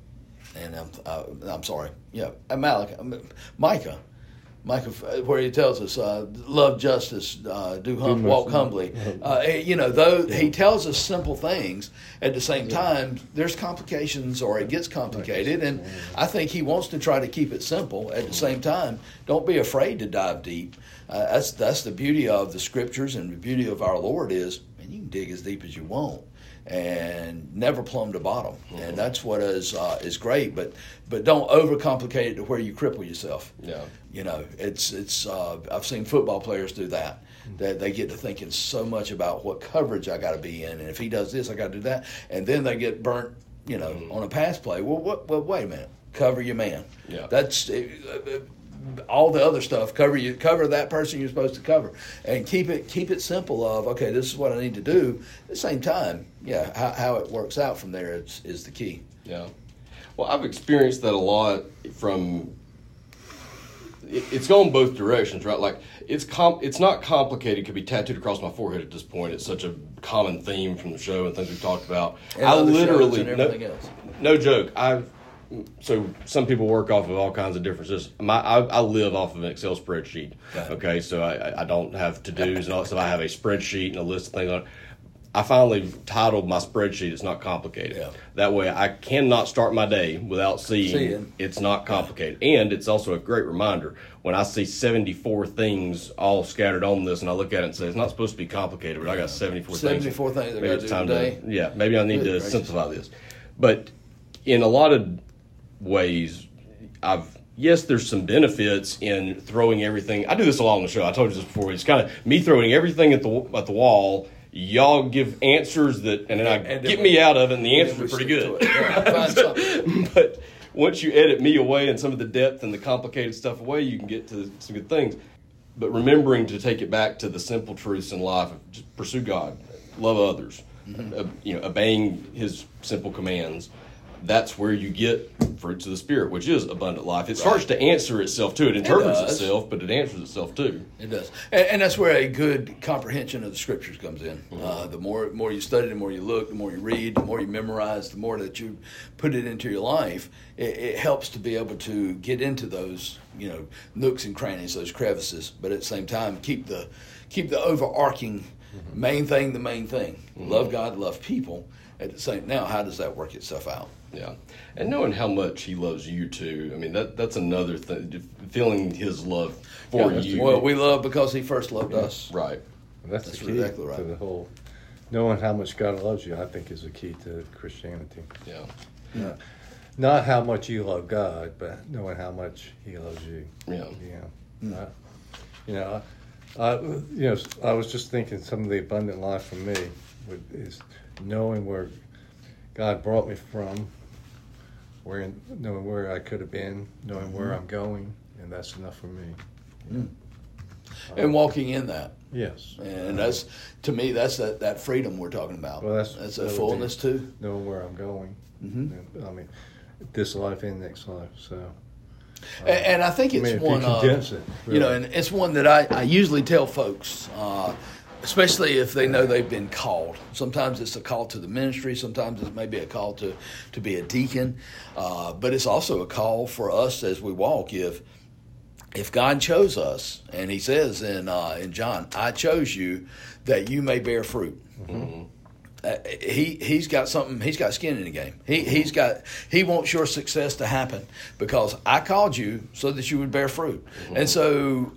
Micah, where he tells us, love justice, walk humbly. Though he tells us simple things, at the same time, there's complications, or it gets complicated, and I think he wants to try to keep it simple. At the same time, don't be afraid to dive deep. That's the beauty of the Scriptures, and the beauty of our Lord is, man, you can dig as deep as you want and never plumb the bottom. Mm-hmm. And that's what is great, but don't overcomplicate it to where you cripple yourself. Yeah. It's I've seen football players do that. That they get to thinking so much about what coverage I got to be in, and if he does this, I got to do that, and then they get burnt, on a pass play. Well, wait a minute, cover your man. Yeah. That's all the other stuff. Cover that person you're supposed to cover, and keep it simple. Of okay, this is what I need to do. At the same time, how it works out from there is the key. Yeah. Well, I've experienced that a lot from. It's gone both directions, right? Like it's not complicated. It could be tattooed across my forehead at this point. It's such a common theme from the show and things we've talked about. And I literally no joke. So some people work off of all kinds of different systems. I live off of an Excel spreadsheet. Okay, so I don't have to-dos and all that stuff. I have a spreadsheet and a list of things on it. I finally titled my spreadsheet, it's not complicated. Yeah. That way I cannot start my day without seeing it's not complicated. And it's also a great reminder when I see 74 things all scattered on this and I look at it and say, it's not supposed to be complicated, but I got 74 things. 74 things I got to do today. Maybe I need to simplify this. But in a lot of ways, yes, there's some benefits in throwing everything. I do this a lot on the show. I told you this before. It's kind of me throwing everything at the wall. Y'all give answers that, and then get me out of it, and the answers are pretty good. But once you edit me away and some of the depth and the complicated stuff away, you can get to some good things. But remembering to take it back to the simple truths in life, just pursue God, love others, obeying His simple commands. That's where you get fruits of the Spirit, which is abundant life. It starts to answer itself, too. It interprets itself, but it answers itself, too. It does. And that's where a good comprehension of the Scriptures comes in. Mm-hmm. The more you study, the more you look, the more you read, the more you memorize, the more that you put it into your life, it helps to be able to get into those, nooks and crannies, those crevices, but at the same time, keep the overarching main thing the main thing. Mm-hmm. Love God, love people. At the same, now, how does that work itself out? Yeah, and knowing how much He loves you too. I mean, that's another thing. Feeling His love for you. Well, we love because He first loved us. Right. And that's the key exactly right. to the whole. Knowing how much God loves you, I think, is the key to Christianity. Yeah. not how much you love God, but knowing how much He loves you. Yeah. I was just thinking some of the abundant life for me is knowing where God brought me from, knowing where I could have been, knowing where I'm going, and that's enough for me. And walking in that. Yes. And that's, to me, that's that freedom we're talking about. Well, that's a fullness too. Knowing where I'm going. Mm-hmm. I mean, this life and next life. So. And I think it's one of, it, really. and it's one that I usually tell folks, especially if they know they've been called. Sometimes it's a call to the ministry. Sometimes it may be a call to be a deacon. But it's also a call for us as we walk. If God chose us, and He says in John, I chose you that you may bear fruit. Mm-hmm. He's got something. He's got skin in the game. He wants your success to happen because I called you so that you would bear fruit. Mm-hmm. And so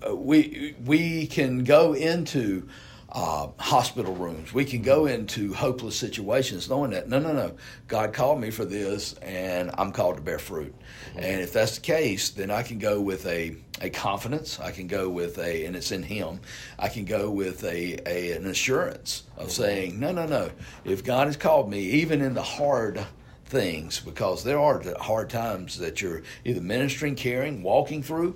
we can go into hospital rooms. We can go into hopeless situations knowing that, no, God called me for this and I'm called to bear fruit. Mm-hmm. And if that's the case, then I can go with a confidence. I can go with and it's in Him. I can go with an assurance of saying, no. If God has called me, even in the hard things, because there are hard times that you're either ministering, caring, walking through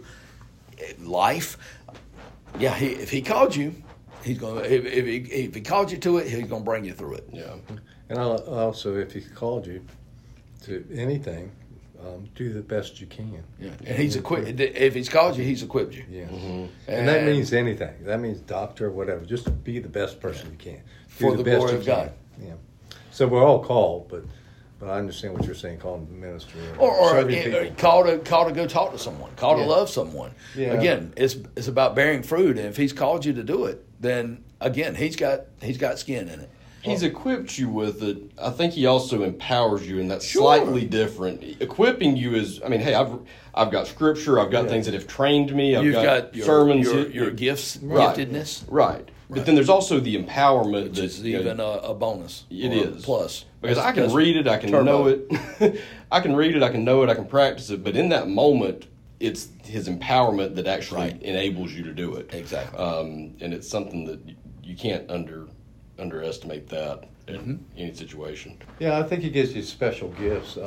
life. Yeah, if He called you, He's going. If he called you to it, He's going to bring you through it. Yeah. And also, if He called you to anything, do the best you can. Yeah. And He's equipped. If He's called you, He's equipped you. Yeah. Mm-hmm. And that means anything. That means doctor, whatever. Just be the best person you can. For the glory of God. Yeah. So we're all called, but I understand what you're saying, called ministry. Or call to go talk to someone, call to love someone. Yeah. Again, it's about bearing fruit, and if He's called you to do it, then again, He's got skin in it. He's equipped you with it. I think He also empowers you, and that's slightly different. Equipping you is, hey, I've got scripture, I've got things that have trained me, I've got sermons, your gifts, right. giftedness, right. But then there's also the empowerment which is even a bonus. It is plus because I can read it, I can know it, I can read it, I can know it, I can practice it. But in that moment, it's His empowerment that actually enables you to do it. Exactly. And it's something that you can't underestimate that in any situation. Yeah, I think He gives you special gifts.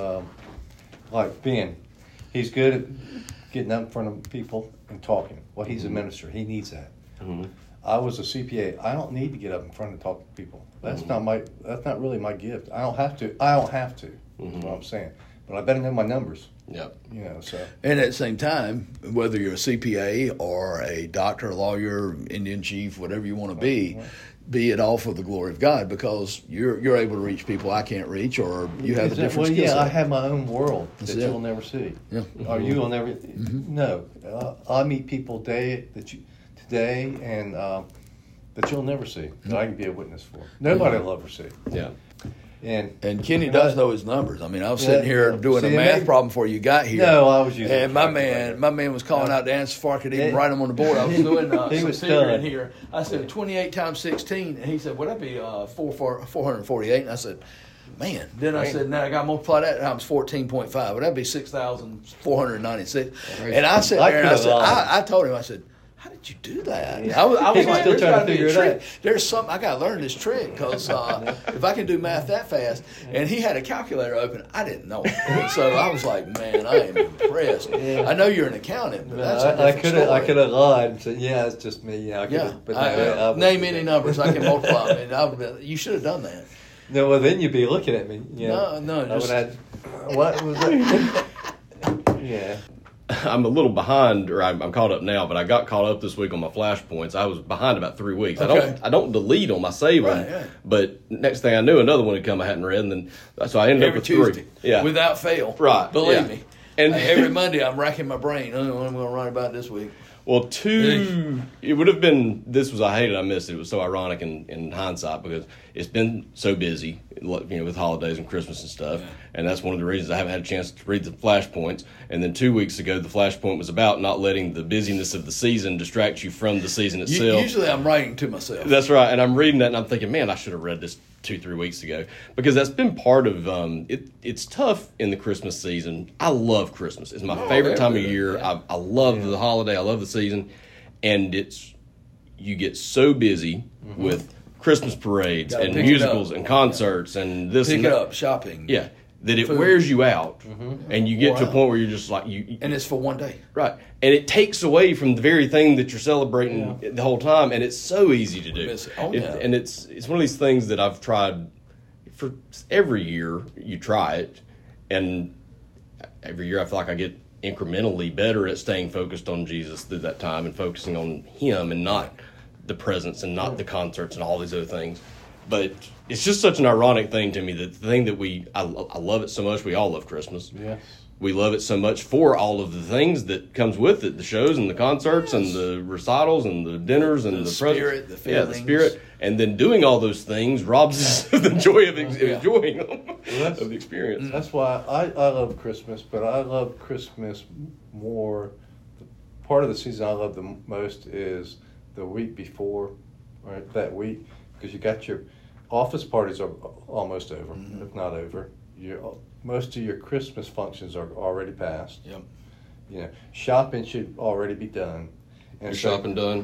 Like Ben, he's good at getting up in front of people and talking. Well, he's a minister. He needs that. Mm-hmm. I was a CPA. I don't need to get up in front and talk to people. That's not really my gift. I don't have to. Mm-hmm. That's what I'm saying. But I better know my numbers. Yeah. So. And at the same time, whether you're a CPA or a doctor, lawyer, Indian chief, whatever you want to be it all for the glory of God, because you're able to reach people I can't reach, or you have a different skill set. I have my own world that you'll never see. Yeah. Or you will never. Mm-hmm. No, I meet people today and that you'll never see, that I can be a witness for. Nobody will ever see. Yeah. And Kenny does know his numbers. I was sitting here doing a math problem before you got here. No, I was using. And my man was calling out the answers before I could even write them on the board. I was doing some in here. I said 28 times 16, and he said, "Would that be 448?" And I said, "Man." Then I said, "Now I got to multiply that times 14.5. Would that be 6,496?" And I sat there and I told him, I said, "How did you do that?" I was like, still trying to figure it out. There's something, I got to learn this trick, because if I can do math that fast. And he had a calculator open. I didn't know it. And so I was like, man, I am impressed. Yeah. I know you're an accountant, but that's a different story. I could have lied and said, yeah, it's just me. Name any numbers. I can multiply them. You should have done that. No, well, then you'd be looking at me. No. What was that? Yeah. I'm a little behind, or I'm caught up now, but I got caught up this week on my flashpoints. I was behind about 3 weeks. Okay. I don't delete them, I save them. But next thing I knew, another one had come I hadn't read, and then so I ended up with Tuesday, 3. Yeah, without fail. Right, believe me. And every Monday I'm racking my brain. I don't know what I'm going to write about this week. Well, it would have been, I hated I missed it. It was so ironic in hindsight, because it's been so busy, with holidays and Christmas and stuff. Yeah. And that's one of the reasons I haven't had a chance to read the flashpoints. And then 2 weeks ago, the flashpoint was about not letting the busyness of the season distract you from the season itself. Usually I'm writing to myself. That's right. And I'm reading that and I'm thinking, man, I should have read this 2-3 weeks ago, because that's been part of it. It's tough in the Christmas season. I love Christmas. It's my favorite time of year. Yeah. I love the holiday. I love the season, and you get so busy with Christmas parades Gotta and pick it musicals up. and concerts and this Pick and it that. up, shopping. Yeah, that it Food. wears you out, and you get to a Wow. point where you're just like you. And it's for one day. Right. And it takes away from the very thing that you're celebrating the whole time, and it's so easy to do. Miss it. Oh, yeah. And it's one of these things that I've tried for every year. You try it, and every year I feel like I get incrementally better at staying focused on Jesus through that time and focusing on Him and not the presents and not the concerts and all these other things. But it's just such an ironic thing to me that the thing that I love it so much. We all love Christmas. Yes. We love it so much for all of the things that comes with it, the shows and the concerts and the recitals and the dinners and the spirit, presents. the Yeah, the feelings. spirit. And then doing all those things robs us of the joy of enjoying them, that's- of the experience. That's why I love Christmas, but I love Christmas more. Part of the season I love the most is the week before, or that week, because you got your office parties are almost over, if not over. Most of your Christmas functions are already passed. Yep. You know, shopping should already be done. Your shopping done.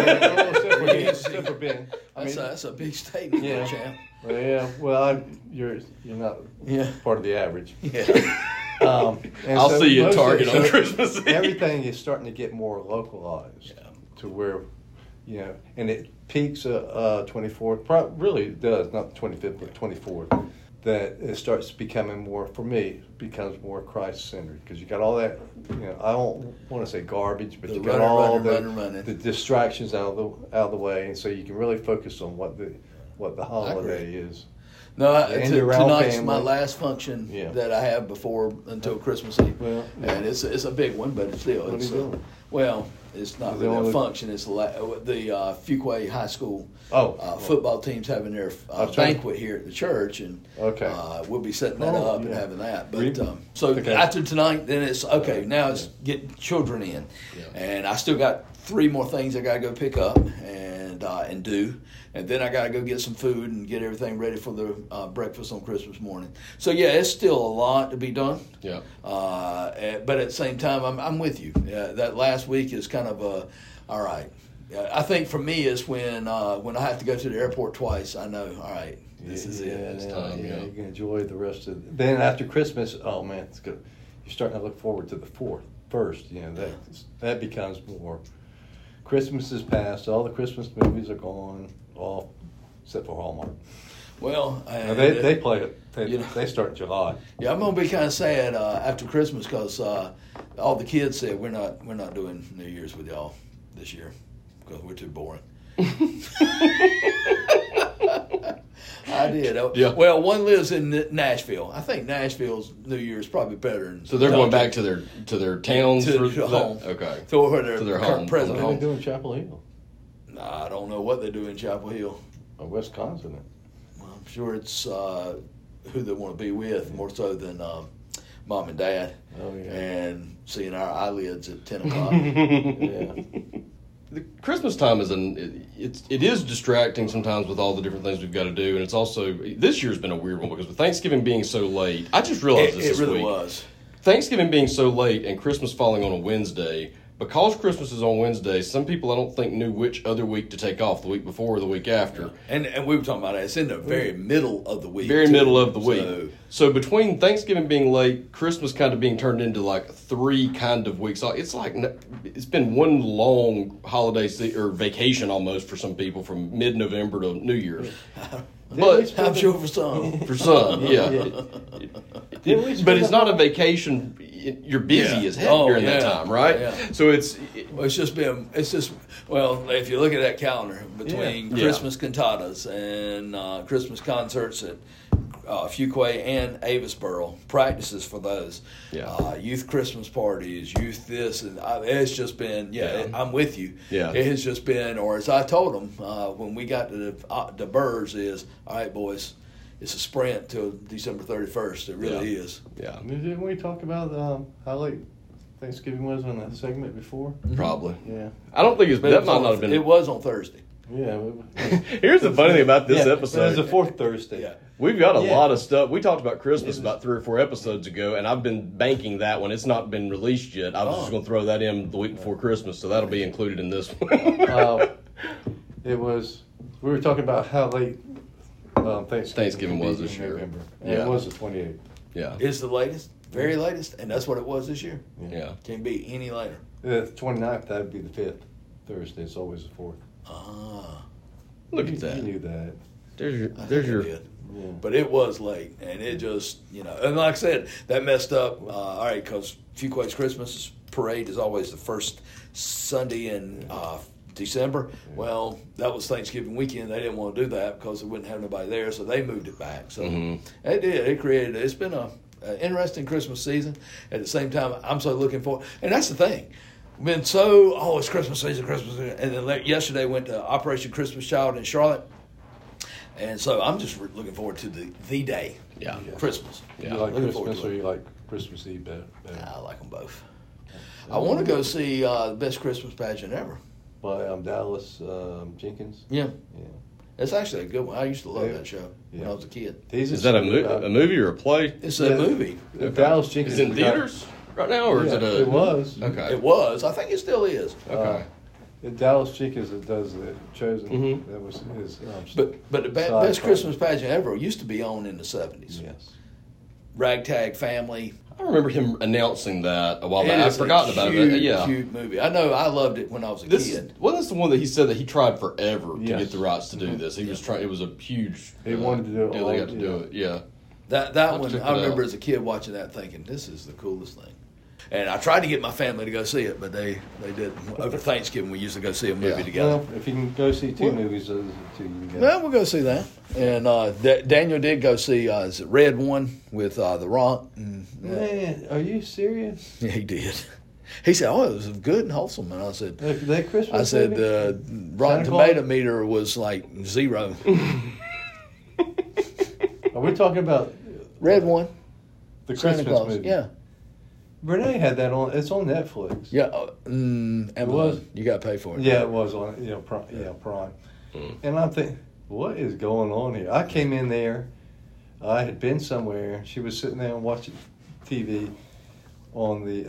Except for Ben. I mean, That's a big statement, Yeah. champ. well, yeah. Well, you're not Yeah. part of the average. Yeah. And I'll so see you at most of- Target on so Christmas Eve. Everything is starting to get more localized to where, and it peaks 24th. Really it does, not 25th, but 24th. That it starts becoming more, for me, becomes more Christ-centered because you got all that. I don't want to say garbage, but The you got running, all running. the distractions out of the way, and so you can really focus on what the holiday is. No, And your round tonight's family. my last function Yeah. that I have before until Christmas Eve. Well, and it's a big one, but still, What are it's you doing? well, it's not Is really it a only- function. It's the Fuquay High School Oh. football team's having their was trying- banquet here at the church, and Okay. we'll be setting that Oh, up and yeah. having that. But Re- so Okay. after tonight, then it's okay. Now it's get children in, and I still got 3 more things I got to go pick up and do. And then I got to go get some food and get everything ready for the breakfast on Christmas morning. So yeah, it's still a lot to be done. Yeah. But at the same time, I'm with you. That last week is kind of all right. I think for me is when I have to go to the airport twice. I know, all right, this is it. It's time, yeah. You can enjoy the rest of it. Then after Christmas, oh man, it's good. You're starting to look forward to the first. That becomes more. Christmas is past. All the Christmas movies are gone. All except for Hallmark. Well, Now, and, they play it. you know- They start in July. yeah, I'm gonna be kind of sad after Christmas because all the kids said we're not doing New Year's with y'all this year because we're too boring. I did. Yeah. Well, one lives in Nashville. I think Nashville's New Year's probably better than. So they're going back to their towns To for their that? home. Okay. to where their To their current home. president What are they home. doing in Chapel Hill? I don't know what they do in Chapel Hill. Or Wisconsin? Well, I'm sure it's who they want to be with more so than mom and dad. Oh, yeah. And seeing our eyelids at 10 o'clock. Yeah. The Christmas time it is distracting sometimes with all the different things we've got to do, and it's also this year's been a weird one because with Thanksgiving being so late, I just realized this It really week. was. Thanksgiving being so late and Christmas falling on a Wednesday, because Christmas is on Wednesday, some people I don't think knew which other week to take off, the week before or the week after. And we were talking about it. It's in the very middle of the week. Very too. middle of the So, week. So between Thanksgiving being late, Christmas kind of being turned into like 3 kind of weeks. It's like it's been one long holiday or vacation almost for some people from mid-November to New Year's. But I'm sure for some. for some, yeah. Didn't we But it's not a vacation. You're busy Yeah. as heck during that yeah. time, right? Yeah. So it's Well, if you look at that calendar between Yeah. Christmas cantatas and Christmas concerts at Fuquay and Avisboro, practices for those, Yeah. youth Christmas parties, youth this, and it's just been, I'm with you. Yeah. It has just been, or as I told them when we got to the Burrs is, all right, boys, it's a sprint till December 31st. It really is. yeah, Didn't we talk about how late Thanksgiving was on that segment before? probably. Yeah. I don't think But that might not have been. It was on Thursday. Yeah. Here's the funny thing about this It episode. was the fourth Thursday. Yeah. We've got a Yeah. lot of stuff. We talked about Christmas about 3 or 4 episodes ago, and I've been banking that one. It's not been released yet. I was just going to throw that in the week before Christmas, so that'll be included in this one. It was. We were talking about how late Thanksgiving would was be this in year. November. And Yeah. it was the 28th. Yeah. It's the latest, very latest, and that's what it was this year. Yeah. Can't be any later. The 29th, that would be the 5th Thursday. It's always the 4th. Ah, Look at You that. knew that. There's your. I There's think I your. did. Yeah. But it was late, and it just, and like I said, that messed up. All right, because Fuquay's Christmas parade is always the first Sunday in December. Well, that was Thanksgiving weekend. They didn't want to do that because they wouldn't have nobody there, so they moved it back. So it did. It created. It's been a interesting Christmas season. At the same time, I'm so looking forward, and that's the thing. Been so it's Christmas season, and then yesterday went to Operation Christmas Child in Charlotte. And so I'm just looking forward to the day, Yeah. Christmas. Yeah. You like Looking forward Christmas to or it. you like Christmas Eve better? I like them both. I want to go see the best Christmas pageant ever. By Dallas Jenkins. Yeah, Yeah. it's actually a good one. I used to love Yeah. that show when Yeah. I was a kid. Is that a movie or a play? It's a movie. Dallas Jenkins Is it in is the guy- theaters right now, or is Yeah, it a? it was. Okay. It was. I think it still is. Okay. Dallas Jenkins that does the Chosen. Mhm. That was his. But the side best project. Christmas pageant ever used to be on in the 70s. Yes. Ragtag Family. I remember him announcing that a while It back. I'd is a forgotten about cute, it. Yeah. cute movie. I know. I loved it when I was a This kid. wasn't this the one that he said that he tried forever to Yes. get the rights to do this. He was trying. It was a huge. He wanted to do it deal. They got to all, do yeah. it. Yeah. That I'll one, check it I remember out. as a kid watching that, thinking this is the coolest thing. And I tried to get my family to go see it, but they didn't. Over Thanksgiving, we used to go see a movie Yeah. together. Well, if you can go see two movies, those are the two you can go. Well, we'll go see that. And Daniel did go see is it Red One with The Rock. And, Man, are you serious? yeah, he did. He said, "Oh, it was good and wholesome." And I said, That Christmas "I said movie? the Rotten Santa Claus? Tomato meter was like 0." Are we talking about Red One, the Santa Christmas Claus. movie? Yeah, Renee had that on. It's on Netflix. yeah. Amazon. was. You got to pay for it. Yeah, it was on. Prime. And I'm thinking, what is going on here? I came in there. I had been somewhere. She was sitting there and watching TV on the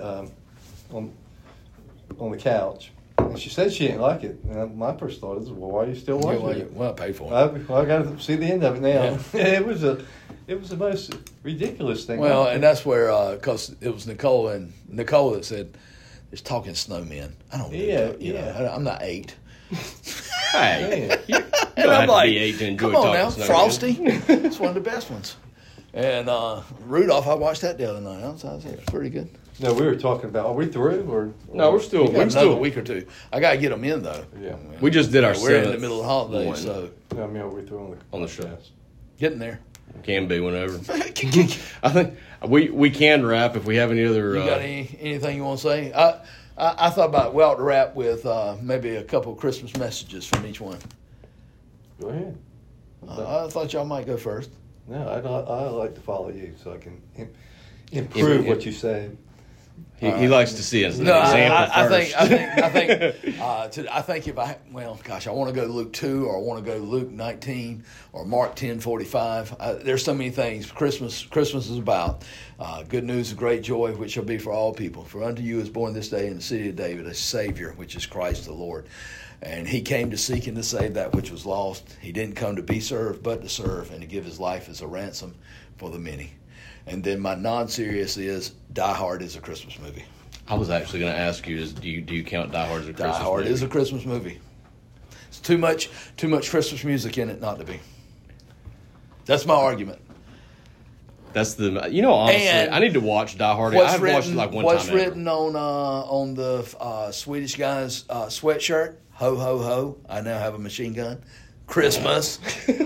on the couch, and she said she didn't like it. And my first thought is, well, why are you still Yeah, watching it? well, pay for it. I got to see the end of it now. It was the most ridiculous thing. Well, and that's where, because it was Nicole that said, "There's talking snowmen." I don't. I'm not 8. Hey, Man. you And don't I'm have like, to be 8 to enjoy come on talking now, snow, Frosty. man. It's one of the best ones. And Rudolph, I watched that the other night. I was it's pretty good. No, we were talking about. Are we through or? No, we're still. We got We another still. week or two. I got to get them in though. Yeah. We just did our. We're in the 7th middle of the holidays, one. so I mean, are we through on the show? podcast? getting there. Can be whenever. I think we can wrap if we have any other. You got anything you want to say? I thought about we ought to wrap with maybe a couple of Christmas messages from each one. Go ahead. I thought y'all might go first. No, I like to follow you so I can improve what you say. He likes to see an No, example I first. think if I want to go to Luke 2 or I want to go to Luke 19 or Mark 10:45. There's so many things Christmas is about. Good news of great joy, which shall be for all people. For unto you is born this day in the city of David a Savior, which is Christ the Lord. And he came to seek and to save that which was lost. He didn't come to be served, but to serve and to give his life as a ransom for the many. And then my non-serious is Die Hard is a Christmas movie. I was actually going to ask you: do you count Die Hard as a Christmas Die Hard movie? is a Christmas movie. It's too much Christmas music in it not to be. That's my argument. That's honestly, And I need to watch Die Hard. I've watched it like one what's time. written on the Swedish guy's sweatshirt? Ho ho ho! I now have a machine gun. Christmas.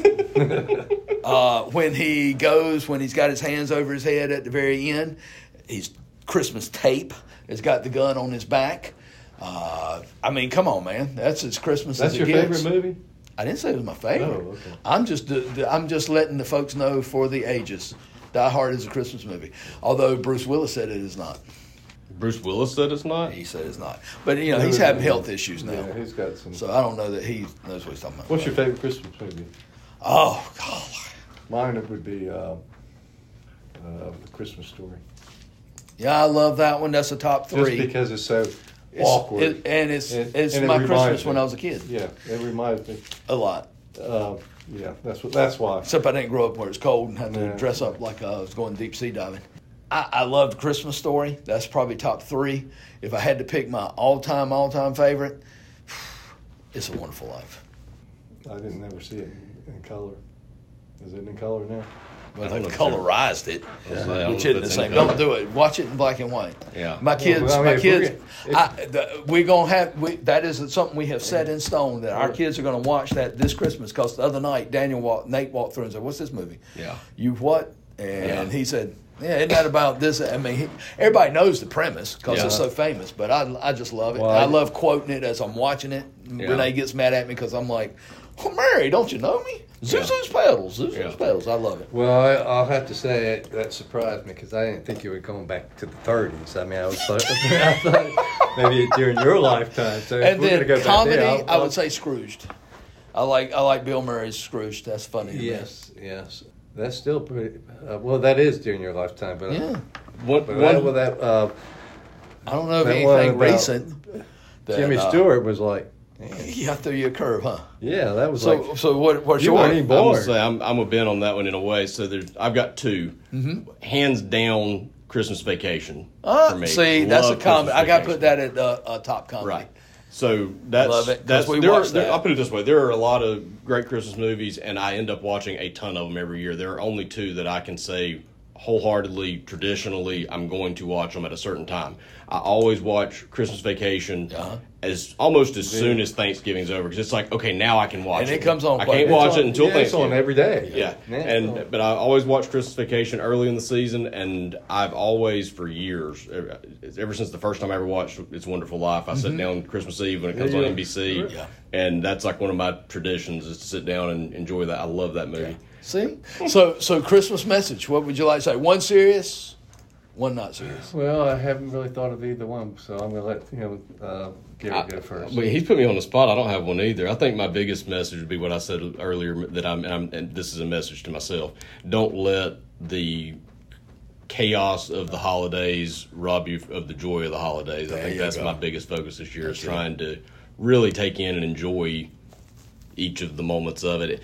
When he's got his hands over his head at the very end, he's Christmas tape. It's got the gun on his back. I mean, come on, man. That's as Christmas That's as it your gets. favorite movie? I didn't say it was my favorite. Oh, okay. I'm just letting the folks know for the ages. Die Hard is a Christmas movie, although Bruce Willis said it is not. Bruce Willis said it's not. He said it's not. But, he's having health issues now. Yeah, he's got some. So I don't know that he knows what he's talking about. What's your favorite Christmas movie? Oh, God. Mine it would be The Christmas Story. Yeah, I love that one. That's the top 3. Just because it's so awkward. It's And my it reminds Christmas when me. I was a kid. Yeah, it reminds me. A lot. Yeah, that's why. Except I didn't grow up where it's cold and had to Yeah. dress up like I was going deep sea diving. I loved Christmas Story. That's probably top 3. If I had to pick my all-time favorite, It's a Wonderful Life. I didn't never see it in color. Is it in color now? Well, they colorized it, Yeah. which isn't the same. Don't do it. Watch it in black and white. Yeah. My kids, Well, I mean, we're gonna have. That is something we have set in stone that our kids are gonna watch that this Christmas. Because the other night, Nate walked through and said, "What's this movie?" Yeah. You what? And he said, "Yeah, isn't that about this?" I mean, everybody knows the premise because it's so famous. But I just love it. Well, I love quoting it as I'm watching it. Yeah. Renee gets mad at me because I'm like, "Oh, Mary, don't you know me? Zuzu's pedals, Zuzu's pedals." I love it. Well, I'll have to say that surprised me because I didn't think you were going back to the 30s. I mean, I thought maybe during your lifetime. So And we're then gonna go comedy, back there. I would say Scrooged. I like Bill Murray's Scrooged. That's funny. To me. Yes. That's still pretty. Well, that is during your lifetime, but Yeah. but I don't know if that one anything about recent. that, Jimmy Stewart was like, Yeah, threw you a curve, huh? yeah, that was So, like. so what's You your? weren't even I'm born. gonna say I'm a bent on that one in a way. So I've got 2. Hands down, Christmas Vacation for me. See, that's a Love comedy. Christmas I got to Vacation. put that at top comedy. Right. So that's Love it, 'cause that's we there watched are- that. I'll put it this way: there are a lot of great Christmas movies, and I end up watching a ton of them every year. There are only 2 that I can say wholeheartedly, traditionally, I'm going to watch them at a certain time. I always watch Christmas Vacation as almost as soon as Thanksgiving's over because it's like, okay, now I can watch And it. it comes on I quite- can't it's watch on- it until yeah, it's Thanksgiving. on every day. Yeah, but I always watch Christmas Vacation early in the season, and I've always, for years, ever since the first time I ever watched It's a Wonderful Life, I sit down Christmas Eve when it comes on NBC, and that's like one of my traditions is to sit down and enjoy that. I love that movie. See, so Christmas message. What would you like to say? One serious, one not serious. Well, I haven't really thought of either one, so I'm going to let him Gary go first. I mean, he's put me on the spot. I don't have one either. I think my biggest message would be what I said earlier that and this is a message to myself. Don't let the chaos of the holidays rob you of the joy of the holidays. I think that's my biggest focus this year is trying to really take in and enjoy each of the moments of it.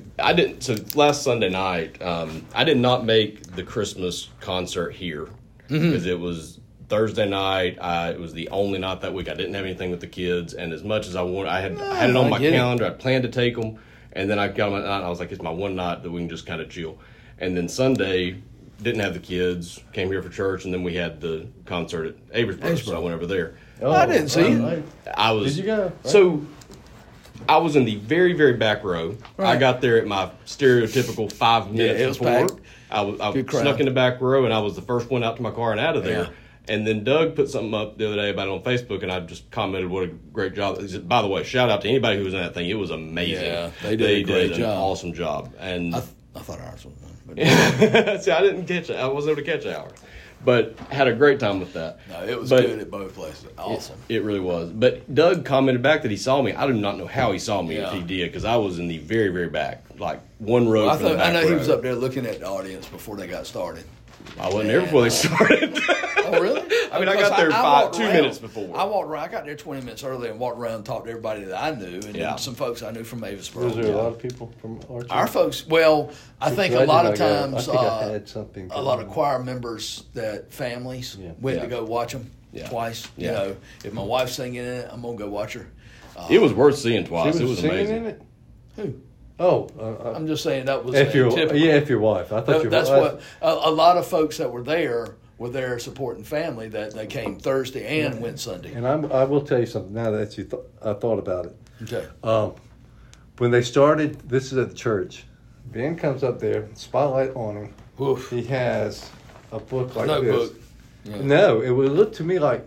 So last Sunday night, I did not make the Christmas concert here because it was Thursday night. It was the only night that week. I didn't have anything with the kids, and as much as I wanted, I had it on my calendar. I planned to take them, and then I got them, and I was like, it's my one night that we can just kind of chill. And then Sunday, didn't have the kids, came here for church, and then we had the concert at Aversboro, so I went over there. I didn't see it. I was. Did you go? So I was in the very, very back row. Right. I got there at my stereotypical 5 minutes it was before. packed. I Good crowd. snuck in the back row, and I was the first one out to my car and out of there. Yeah. And then Doug put something up the other day about it on Facebook, and I just commented what a great job. He said, by the way, shout out to anybody who was in that thing. It was amazing. Yeah, they did a great an job. awesome job. And I thought ours was one. But see, I didn't catch it. I wasn't able to catch ours, but had a great time with that. no, it was But good at both places. Awesome. It really was. But Doug commented back that he saw me. I do not know how he saw me if Yeah. he did, because I was in the very, very back, like one row I from the back know row. he was up there looking at the audience before they got started. I wasn't there before they started. Oh, really? I mean, I got there walked 2 around. minutes before. I walked around. I got there 20 minutes early and walked around and talked to everybody that I knew and Yeah. some folks I knew from Mavisboro. Was there a lot of people from our church? Our folks, well, I think a Glad lot you of got- I times, think I had something a lot of going. choir members that families went to go watch them twice. Yeah. You know, if my wife's singing in it, I'm gonna go watch her. It was worth seeing She twice. was It was singing amazing. in it? Who? Oh, I'm just saying that was if your typical. if your wife. I thought your That's wife. what a lot of folks that were there supporting family that they came Thursday and went Sunday. And I will tell you something now that I thought about it. Okay. When they started, this is at the church. Ben comes up there, spotlight on him. Oof. He has a book like Notebook. this. No, it would look to me like,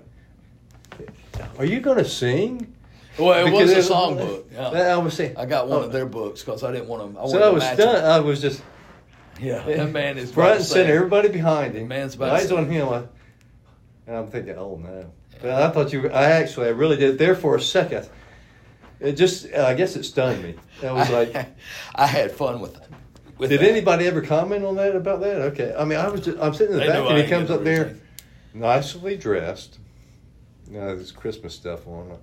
are you going to sing? Well, it Because was a songbook. Yeah. I was saying. I got one of their books because I didn't want them. So I was stunned. I was just Yeah, that man is front about and to center, say- everybody behind him. Man's about to Eyes say- on him. Like, And I'm thinking, oh no. But I thought I really did. There for a second, it just, I guess it stunned me. I was like, I had fun with it. Did anybody ever comment on that about that? Okay. I mean, I'm sitting in the back and he comes up there, nicely dressed. There's Christmas stuff on.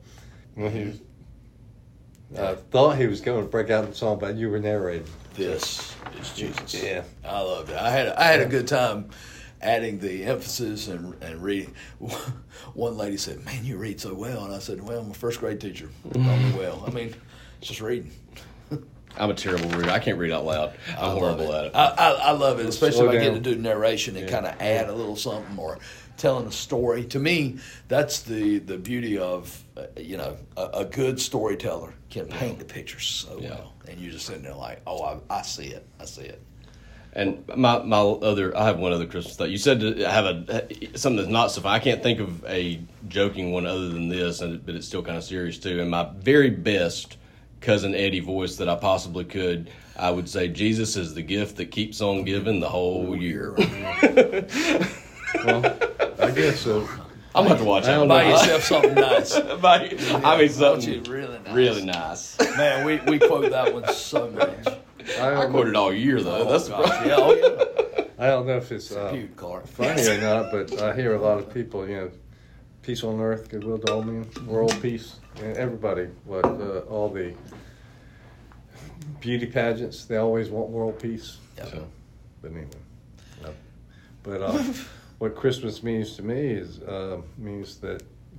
I thought he was going to break out in song, but you were narrating. This is Jesus. Yeah. I loved it. I had a good time adding the emphasis and reading. One lady said, "Man, you read so well," and I said, "Well, I'm a first grade teacher. Only well. I mean, it's just reading." I'm a terrible reader. I can't read out loud. I'm horrible at it. I love it, especially if I get to down. do narration and kind of add a little something or telling a story. To me, that's the beauty of a good storyteller can paint the picture so well, and you're just sitting there like, oh, I see it. I see it. And I have one other Christmas thought. You said to have something that's not so fun. I can't think of a joking one other than this, but it's still kind of serious too. In my very best Cousin Eddie voice that I possibly could, I would say Jesus is the gift that keeps on giving the whole year. Well, I guess so. I'm going to watch that. Buy yourself something nice. I mean, something really nice. Man, we quote that one so much. I quote it all year, though. That's the problem. Yeah, oh, I don't know if it's cute, Clark. funny or not, but I hear a lot of people, peace on earth, goodwill to all men, world peace, and everybody. All the beauty pageants, they always want world peace. Yeah. So, but anyway, but what Christmas means to me is means that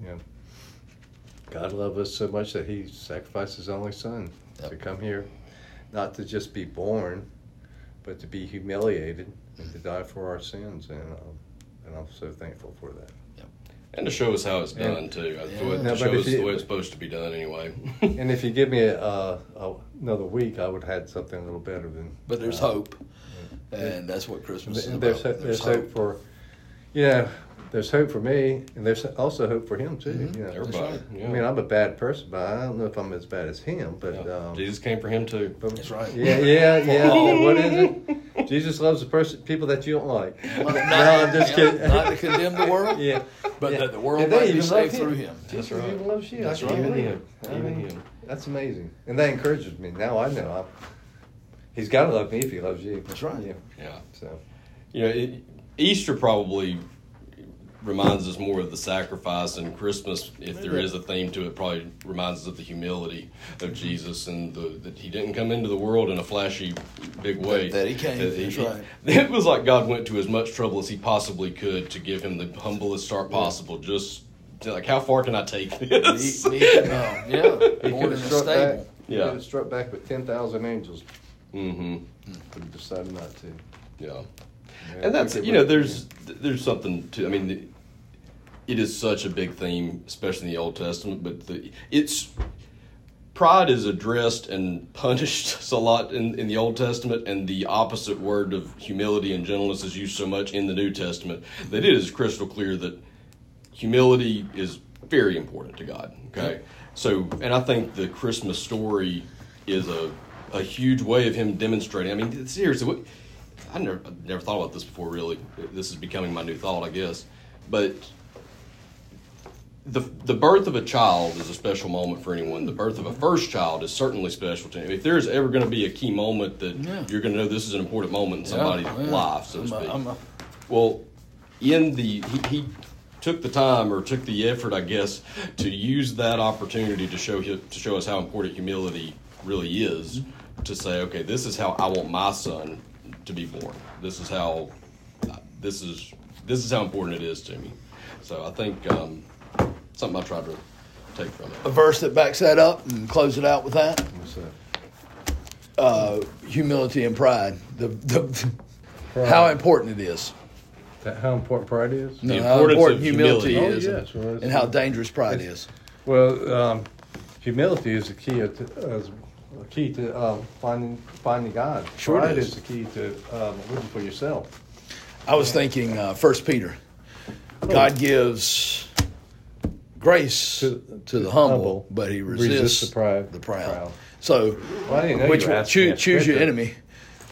God loved us so much that He sacrificed His only Son to come here, not to just be born, but to be humiliated and to die for our sins, and I'm so thankful for that. And to show us how it's done, too. To show us the way it's supposed to be done, anyway. And if you give me another week, I would have had something a little better than. But there's hope, and that's what Christmas is about. There's hope for, there's hope for me, and there's also hope for him too. Mm-hmm. Everybody. right. Yeah. I mean, I'm a bad person, but I don't know if I'm as bad as him. But Jesus came for him, too. That's right. Yeah. What is it? Jesus loves the people that you don't like. No, I'm just kidding. Not to condemn the world, Yeah. but that the world And they might be even saved love through him. Him. Jesus right. even loves you. That's I right. can't believe Even it. him. I mean, Even him. That's amazing, and that encourages me. Now I know He's got to love me if He loves you. That's right. Yeah. So. Easter probably reminds us more of the sacrifice, and Christmas, if there is a theme to it, probably reminds us of the humility of Jesus and that He didn't come into the world in a flashy, big way. That He came. That's right. It was like God went to as much trouble as He possibly could to give Him the humblest start possible. Just like, how far can I take this? He could have He struck back. back. He could have struck back with 10,000 angels, Mm-hmm. but He decided not to. Yeah. And that's, there's something to, I mean, it is such a big theme, especially in the Old Testament, but pride is addressed and punished a lot in the Old Testament, and the opposite word of humility and gentleness is used so much in the New Testament that it is crystal clear that humility is very important to God. Okay. So, and I think the Christmas story is a huge way of Him demonstrating. I mean, seriously, I never thought about this before, really. This is becoming my new thought, I guess. But the birth of a child is a special moment for anyone. The birth of a first child is certainly special to him. If there's ever going to be a key moment that you're going to know this is an important moment in somebody's life, so to speak. Well, he took the time or took the effort, I guess, to use that opportunity to show us how important humility really is. To say, okay, this is how I want my son to be born. This is how important it is to me. So I think something I tried to take from it. A verse that backs that up and close it out with that. What's that? Humility and pride. How important it is. How important pride is? No, The how importance important of humility humility. is, Oh, yes. Well, and how dangerous pride is. Well, humility is the key to finding God. Sure it Pride is. is the key to living for yourself. I was thinking 1 Peter. God gives grace to the humble, but He resists the proud. the proud. So, Well, I didn't know which you were one? asking that Choose your scripture. enemy.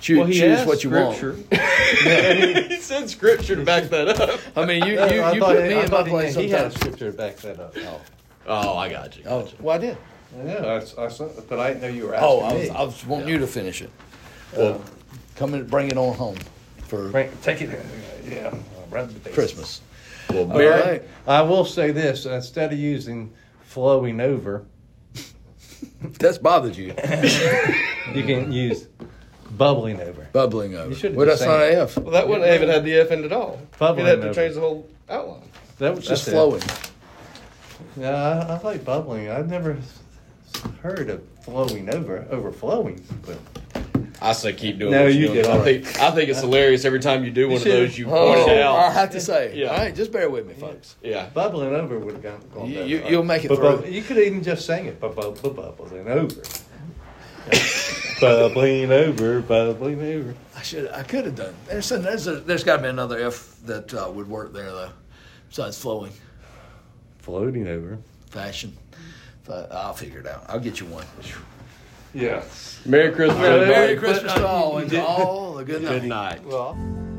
choose has what you scripture. want. He said scripture to back that up. I mean, you I thought put me in my he- place He had a sometimes. scripture to back that up. Oh, I got you. Oh, well, I did. Yeah, I saw, but I didn't know you were asking Oh, me. I was wanting you to finish it. Well, Come and bring it on home for Take it. Yeah. Right to the base. Christmas. well, All Mary, right. I will say this: instead of using flowing over, That's bothered you. you can use bubbling over. Bubbling over. You should've Well, just that's not sang an it. F. well, that wouldn't even have the F in it at all. Bubbling You'd have to over. change the whole outline. That was Just that's it. flowing. Yeah, I like bubbling. I've never heard of flowing over, overflowing. But I say keep doing No, what you you're doing. did. I think it's hilarious every time you do one of should. those. You point it I out. have to say. Yeah. All right, just bear with me, folks. Yeah. bubbling over would have gone better. You'll make it Bubble- through. You could even just sing it. Bubbling over. Bubbling over, bubbling over. I could have done. There's got to be another F that would work there though, besides flowing, Floating over. fashion. I'll figure it out. I'll get you one. Yeah. Merry Christmas, Merry everybody. Merry Christmas to all and all a good night. Good night. Well.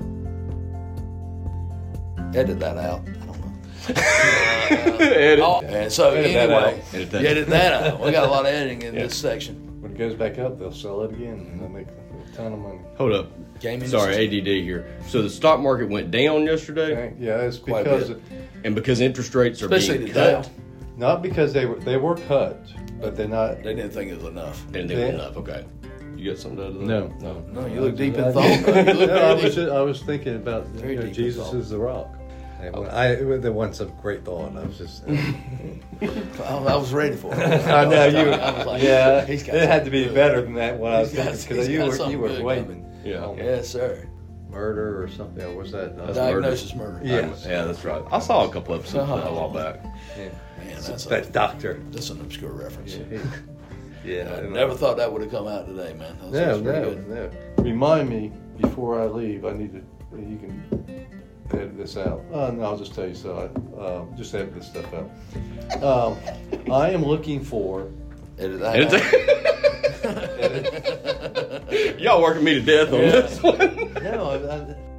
Edit that out. I don't know. Edit. Oh, and so Edit that anyway, out. Edit that. edit that out. We got a lot of editing in this section. When it goes back up, they'll sell it again and they'll make a ton of money. Hold up. Gaming Sorry, system. ADD here. So the stock market went down yesterday, Okay? Yeah, it's Quite a because bit. and because interest rates are Especially being today. cut, not because they were cut, but they're not. They didn't think it was enough. and they went up. Okay. You got something out of that? No. No, you look deep in thought. You look No, very deep. I was thinking about Very deep Jesus in is the rock. And there wasn't a great thought. I was just. I was ready for it. I know you. I was like, Yeah, he's got it had to something be good. better than that. What I was He's got- thinking because he's you got were something good waiting. Yeah. on Yes, sir. murder or something. Or was that? That's Diagnosis murder. Yes. Yeah, that's right. I saw a couple episodes of that a while back. Yeah. Man, That doctor. that's an obscure reference. Yeah. I never thought that would have come out today, man. That No, was pretty good. no. Remind me before I leave. I need to. You can edit this out. No, I'll just tell you. So I just edit this stuff out. I am looking for. Edit that out. Y'all working me to death on this one. No,